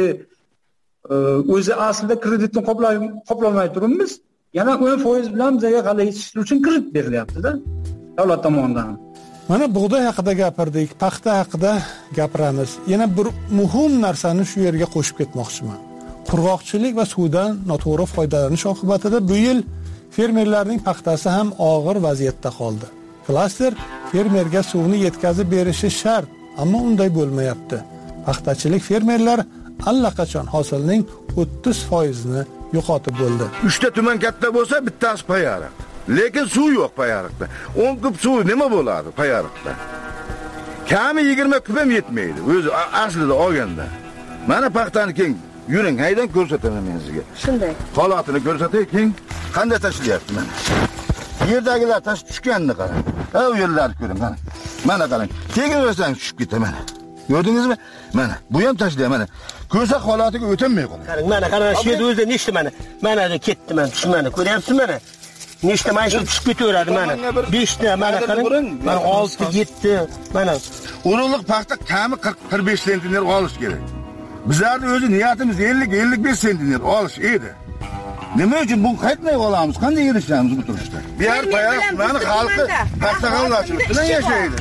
S24: o'zi aslida kreditni qoplolmay turibmiz. Yana 10% bilan bizga g'alla yetishtirish uchun kredit berilyapti-da davlat tomonidan.
S4: Mana bug'doy haqida gapirdik, paxta haqida gapiramiz. Yana bir muhim narsani shu yerga qo'shib ketmoqchiman. Qurg'oqchilik va suvdan noto'g'ri foydalanish oqibatida bu yil fermerlarning paxtasi ham og'ir vaziyatda qoldi. Klaster fermerga suvni yetkazib berishi shart, ammo unday bo'lmayapti. Paxtachilik fermerlar allaqachon hosilning 30%ni yo'qotib bo'ldi.
S20: 3 ta tuman katta bo'lsa, bittasi payariq. Lekin suv yo'q payariqda. 10 kub suv nima bo'ladi payariqda? Kami 20 kub ham yetmaydi. O'zi aslida olganda. Mana paxtani keng yuring, haydan ko'rsataman men sizga.
S22: Shunday.
S20: Holatini ko'rsatay, keng qanday tashlayapti mana. Yerdagilar tash tushganini qarang. Ha, u yerlarni ko'ring mana. Mana qarang. Tegib o'sang tushib ketaman. Gördünüz mü? Mana, bu ham tashlayman mana. Ko'sa holatiga o'tolmay qoladi.
S2: Qarang, shu yerda o'zi nechta mana da ketdi mana, tushmani. Ko'ryapsiz mana? Nechta mashina tushib ketaveradi mana. 5 ta mana qarang. Mana 6, 7 mana.
S20: Urug'liq paxta kami 40-45 sentner olish kerak. Bizlarning o'zi niyatimiz 50-55 sentner olish edi. Nima uchun bu qaytmay qolamiz? Qanday erishamiz bu turishda? Bu yer payariqlarni xalqi paxtaxonlar bilan yashaydi.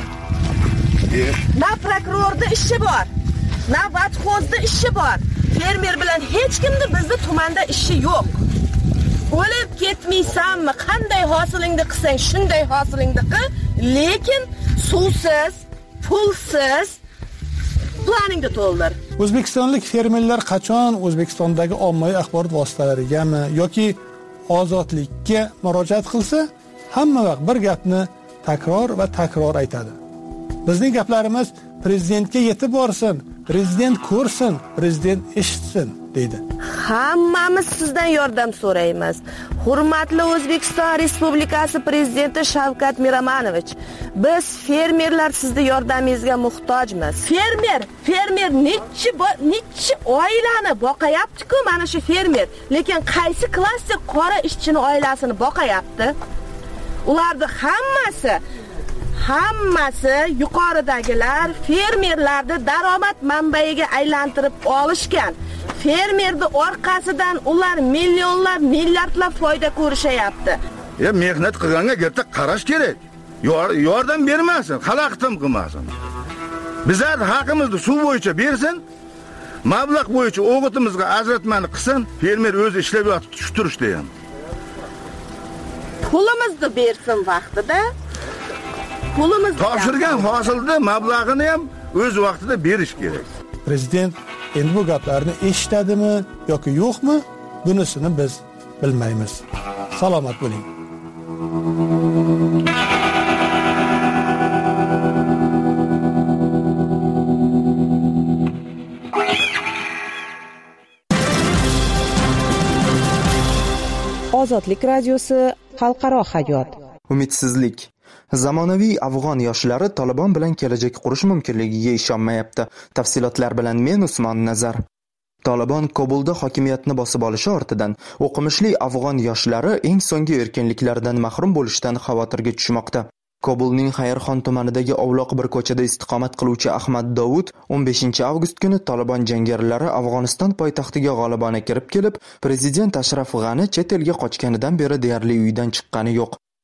S22: Na prokurorda ishi bor, na vatxozda ishi bor. Fermer bilan hech kimda bizda tumanda ishi yo'q. O'lib ketmaysanmi? Qanday hosilingni qilsang, shunday hosilingni qil, lekin suvsiz, pulsiz planingni to'ldir.
S4: O'zbekistonlik fermerlar qachon O'zbekistondagi ommaviy axborot vositalarigami yoki ozodlikka murojaat qilsa, hamma vaqt bir gapni takror va takror aytadi. Bizning gaplarimiz prezidentga yetib borsin, prezident ko'rsin, prezident eshitsin deydi.
S22: Hammamiz sizdan yordam so'raymiz. Hurmatli O'zbekiston Respublikasi prezidenti Shavkat Miramonovich, biz fermerlar sizning yordamingizga muhtojmiz. Fermer necha oilani boqayapti-ku mana shu fermer, lekin qaysi klaster qora ishchini oilasini boqayapti? Ularning hammasi yuqoridagilar fermerlarni daromad manbaiga aylantirib olishgan. Fermerning orqasidan ular millionlab, milliardlab foyda ko'rishayapti.
S20: Mehnat qilganga g'irta qarash kerak. Yordam bermasin, xalaqtim qilmasin. Bizlar haqimizni suv bo'yicha bersin, mablag' bo'yicha o'g'itimizga ajratmani qilsin, fermer o'zi ishlab yotib turishda ham.
S22: Pulimizni bersin vaqtida.
S20: Topshirgan hosilni mablag'ini ham o'z vaqtida berish kerak.
S4: Prezident endi bu gaplarni eshitadimi yoki yo'qmi? Bunisini biz bilmaymiz. Salomat bo'ling.
S13: Ozodlik radiosi xalqaro hayot.
S7: Umidsizlik. Zamonaviy afg'on yoshlari Tolibon bilan kelajak qurish mumkinligiga ishonmayapti. Tafsilotlar bilan men Usmon Nazar. Tolibon Kobulda hokimiyatni bosib olishi ortidan o'qimishli afg'on yoshlari eng so'nggi erkinliklardan mahrum bo'lishdan xavotirga tushmoqda. Kobulning Xayrxon tumanidagi ovloq bir ko'chada istiqomat qiluvchi Ahmad Dovud 15 avgust kuni Tolibon jangarilari Afg'oniston poytaxtiga g'olibona kirib kelib, prezident Ashraf G'ani chet elga qochganidan beri deyarli uydan chiqqani yo'q.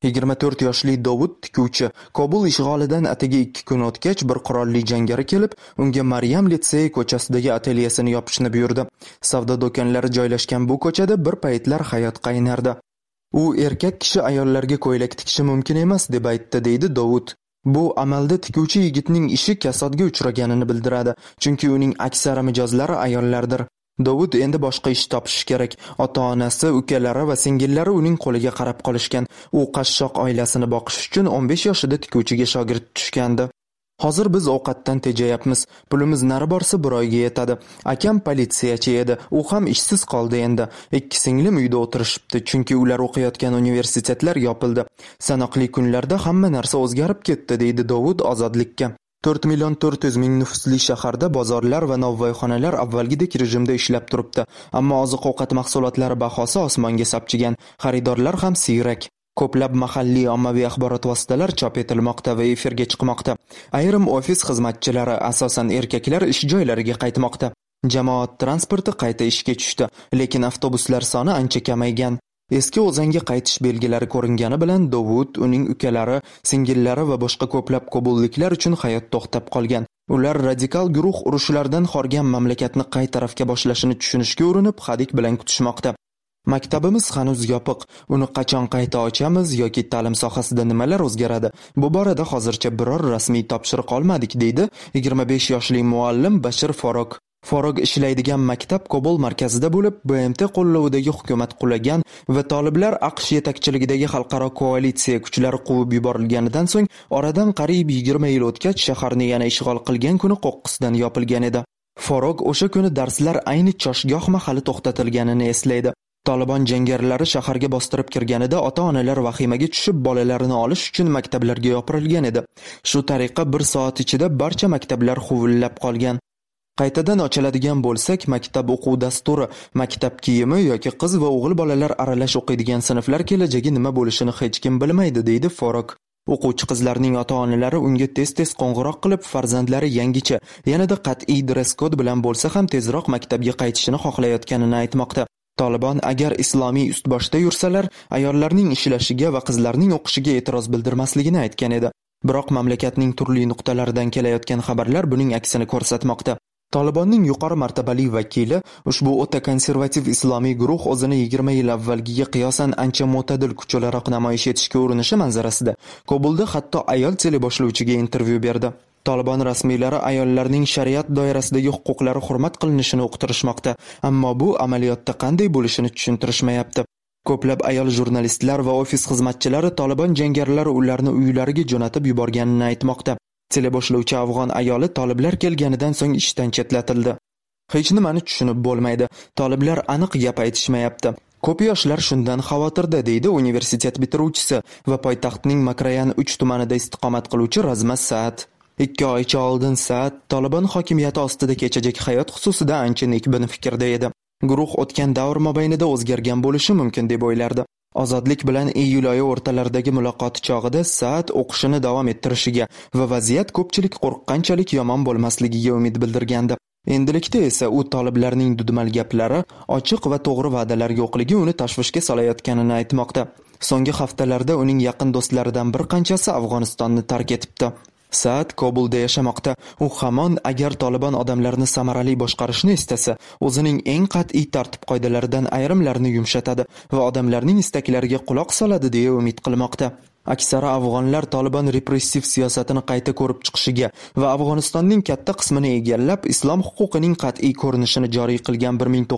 S7: 24 yoshli Dovud tikuvchi Kobul ishg'olidan atigi 2 kun o'tgach bir qurolli jangari kelib, unga Maryam litseyi ko'chasidagi atelyesini yopishni buyurdi. Savdo do'konlari joylashgan bu ko'chada bir paytlar hayot qaynardi. U erkak kishi ayollarga ko'ylak tikishi mumkin emas deb aytdi, deydi Dovud. Bu amalda tikuvchi yigitning ishi kasodga uchraganini bildiradi, chunki uning aksar mijozlari ayollardir. Dovud endi boshqa ish topishi kerak. Ota-onasi, ukalari va singillari uning qo'liga qarab qolishgan. U qashshoq oilasini boqish uchun 15 yoshida tikuvchiga shogird tushgandi. Hozir biz ovqatdan tejayapmiz. Pulimiz nari borsa bir oyga yetadi. Akam politsiyachi edi. U ham ishsiz qoldi endi. 2 singlim uyda o'tirishibdi, chunki ular o'qiyotgan universitetlar yopildi. Sanoqli kunlarda hamma narsa o'zgarib ketdi, deydi Dovud Ozodlikka. 4.400.000 nufusli shaharda bozorlar va novvoyxonalar avvalgidek rejimda ishlab turibdi, ammo oziq-ovqat mahsulotlari bahosi osmonga sapchigan, xaridorlar ham siyrak. Ko'plab mahalliy ommaviy axborot vositalar chop etilmoqda va efirga chiqmoqda. Ayrim ofis xizmatchilari, asosan erkaklar, ish joylariga qaytmoqda. Jamoat transporti qayta ishga tushdi, lekin avtobuslar soni ancha kamaygan. Eski o'zanga qaytish belgilari ko'ringani bilan Dovud, uning ukalari, singillari va boshqa ko'plab kobulliklar uchun hayot to'xtab qolgan. Ular radikal guruh urushlardan xorgan mamlakatni qay tarafga boshlashini tushunishga urinib, hadik bilan kutishmoqda. Maktabimiz hanuz yopiq. Uni qachon qayta ochamiz yoki ta'lim sohasida nimalar o'zgaradi? Bu borada hozircha biror rasmiy topshiriq olmadik, deydi 25 yoshli muallim Bashir Forog. Forog ishlaydigan maktab Kobul markazida bo'lib, BMT qo'llovidagi hukumat qulagan va toliblar AQSh yetakchiligidagi xalqaro koalitsiya kuchlari quvib yuborilganidan so'ng oradan qariyb 20 yil o'tgach shaharni yana ishg'ol qilgan kuni qo'qqisdan yopilgan edi. Forog o'sha kuni darslar ayni choshgoh mahali to'xtatilganini eslaydi. Taliban jangarilari shaharga bostirib kirganida ota-onalar vahimaga tushib bolalarini olish uchun maktablarga yopirilgan edi. Shu tariqa 1 soat ichida barcha maktablar huvillab qolgan. Qaytadan ochiladigan bo'lsak, maktab o'quv dasturi, maktab kiyimi yoki qiz va o'g'il bolalar aralash o'qiydigan sinflar kelajagi nima bo'lishini hech kim bilmaydi, deydi Forog. O'quvchi qizlarning ota-onalari unga tez-tez qo'ng'iroq qilib, farzandlari yangicha, yanada qat'iy dress kod bilan bo'lsa ham tezroq maktabga qaytishini xohlayotganini aytmoqda. Taliban agar islomiy ust-boshda yursalar, ayollarning ishlashiga va qizlarning o'qishiga e'tiroz bildirmasligini aytgan edi. Biroq mamlakatning turli nuqtalaridan kelayotgan xabarlar buning aksini ko'rsatmoqda. Talibanning yuqori martabali vakili ushbu o'ta konservativ islomiy guruh o'zini 20 yil avvalgiga qiyosan ancha mo'tadil kuch o'laroq namoyish etishga urinishi manzarasida Kobulda hatto ayol teleboshlovchiga intervyu berdi. Taliban rasmiylari ayollarning shariat doirasidagi huquqlari hurmat qilinishini uqtirishmoqda, ammo bu amaliyotda qanday bo'lishini tushuntirishmayapti. Ko'plab ayol jurnalistlar va ofis xizmatchilari Taliban jangarilari ularni uylariga jo'natib yuborganini aytmoqda. Teleboshlovchi afg'on ayoli toliblar kelganidan so'ng ishdan chetlatildi. Hech nimani tushunib bo'lmaydi. Toliblar aniq gap aytishmayapti. Ko'p yoshlar shundan xavotirda, deydi universitet bitiruvchisi va poytaxtning Makrayan 3 tumanida istiqomat qiluvchi Razma Saad. 2 oycha oldin Saad Taliban hokimiyati ostida kechajak hayot xususida ancha nekbin fikrda edi. Guruh o'tgan davr mobaynida o'zgargan bo'lishi mumkin deb o'ylardi. Ozodlik bilan iyul oyi o'rtalaridagi muloqoti chog'ida Saad o'qishini davom ettirishiga va vaziyat ko'pchilik qo'rqqanchalik yomon bo'lmasligiga umid bildirgandi. Endilikda esa u toliblarning dudmal gaplari, ochiq va to'g'ri va'dalarga yo'qligi uni tashvishga solayotganini aytmoqda. So'nggi haftalarda uning yaqin do'stlaridan bir qanchasi Afg'onistonni tark etibdi. Saad Kobulda yashamoqda. U hamon agar Taliban odamlarni samarali boshqarishni istasa, o'zining eng qat'iy tartib-qoidalaridan ayrimlarini yumshatadi va odamlarning istaklariga quloq soladi deya umid qilmoqda. Aksari afg'onlar Taliban repressiv siyosatini qayta ko'rib chiqishiga va Afg'onistonning katta qismini egallab, islom huquqining qat'iy ko'rinishini joriy qilgan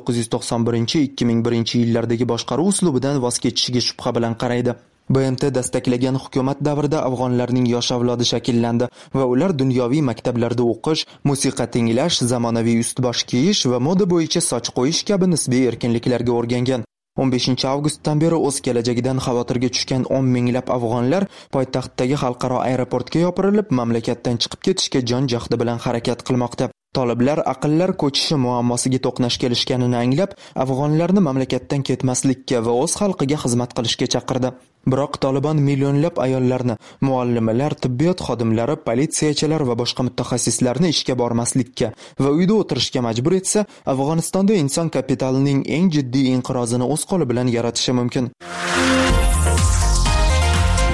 S7: 1991-2001 yillardagi boshqaruv uslubidan voz kechishiga shubha bilan qaraydi. BMT dastaklagan hukumat davrida afg'onlarning yosh avlodi shakllandi va ular dunyoviy maktablarda o'qish, musiqa tinglash, zamonaviy ust-bosh kiyish va moda bo'yicha soch qo'yish kabi nisbiy erkinliklarga o'rgangan. 15 avgustdan beri o'z kelajagidan xavotirga tushgan 10 minglab afg'onlar poytaxtdagi xalqaro aeroportga yopirilib, mamlakatdan chiqib ketishga jon jahdi bilan harakat qilmoqda. Toliblar aqllar ko'chishi muammosiga to'qnash kelishganini anglab, afg'onlarni mamlakatdan ketmaslikka va o'z xalqiga xizmat qilishga chaqirdi. Biroq Taliban millionlab ayollarni, muallimalar, tibbiyot xodimlari, politsiyachilar va boshqa mutaxassislarni ishga bormaslikka va uyda o'tirishga majbur etsa, Afg'onistonda inson kapitalining eng jiddiy inqirozini o'z qo'li bilan yaratishi mumkin.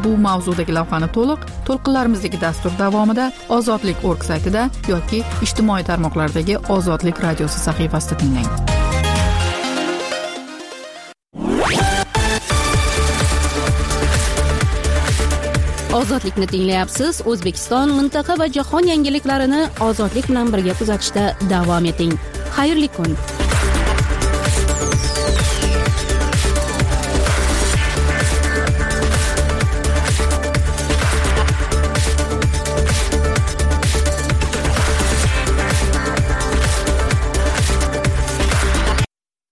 S17: bu mavzudagi lavhani to'lqinlarimizdagi dastur davomida ozodlik.org saytida yoki ijtimoiy tarmoqlardagi Ozodlik radiosi sahifasida tinglang.
S1: Ozodlikni tinglayapsiz. O'zbekiston, mintaqa va jahon yangiliklarini ozodlik bilan birga kuzatishda davom eting. Xayrli kun.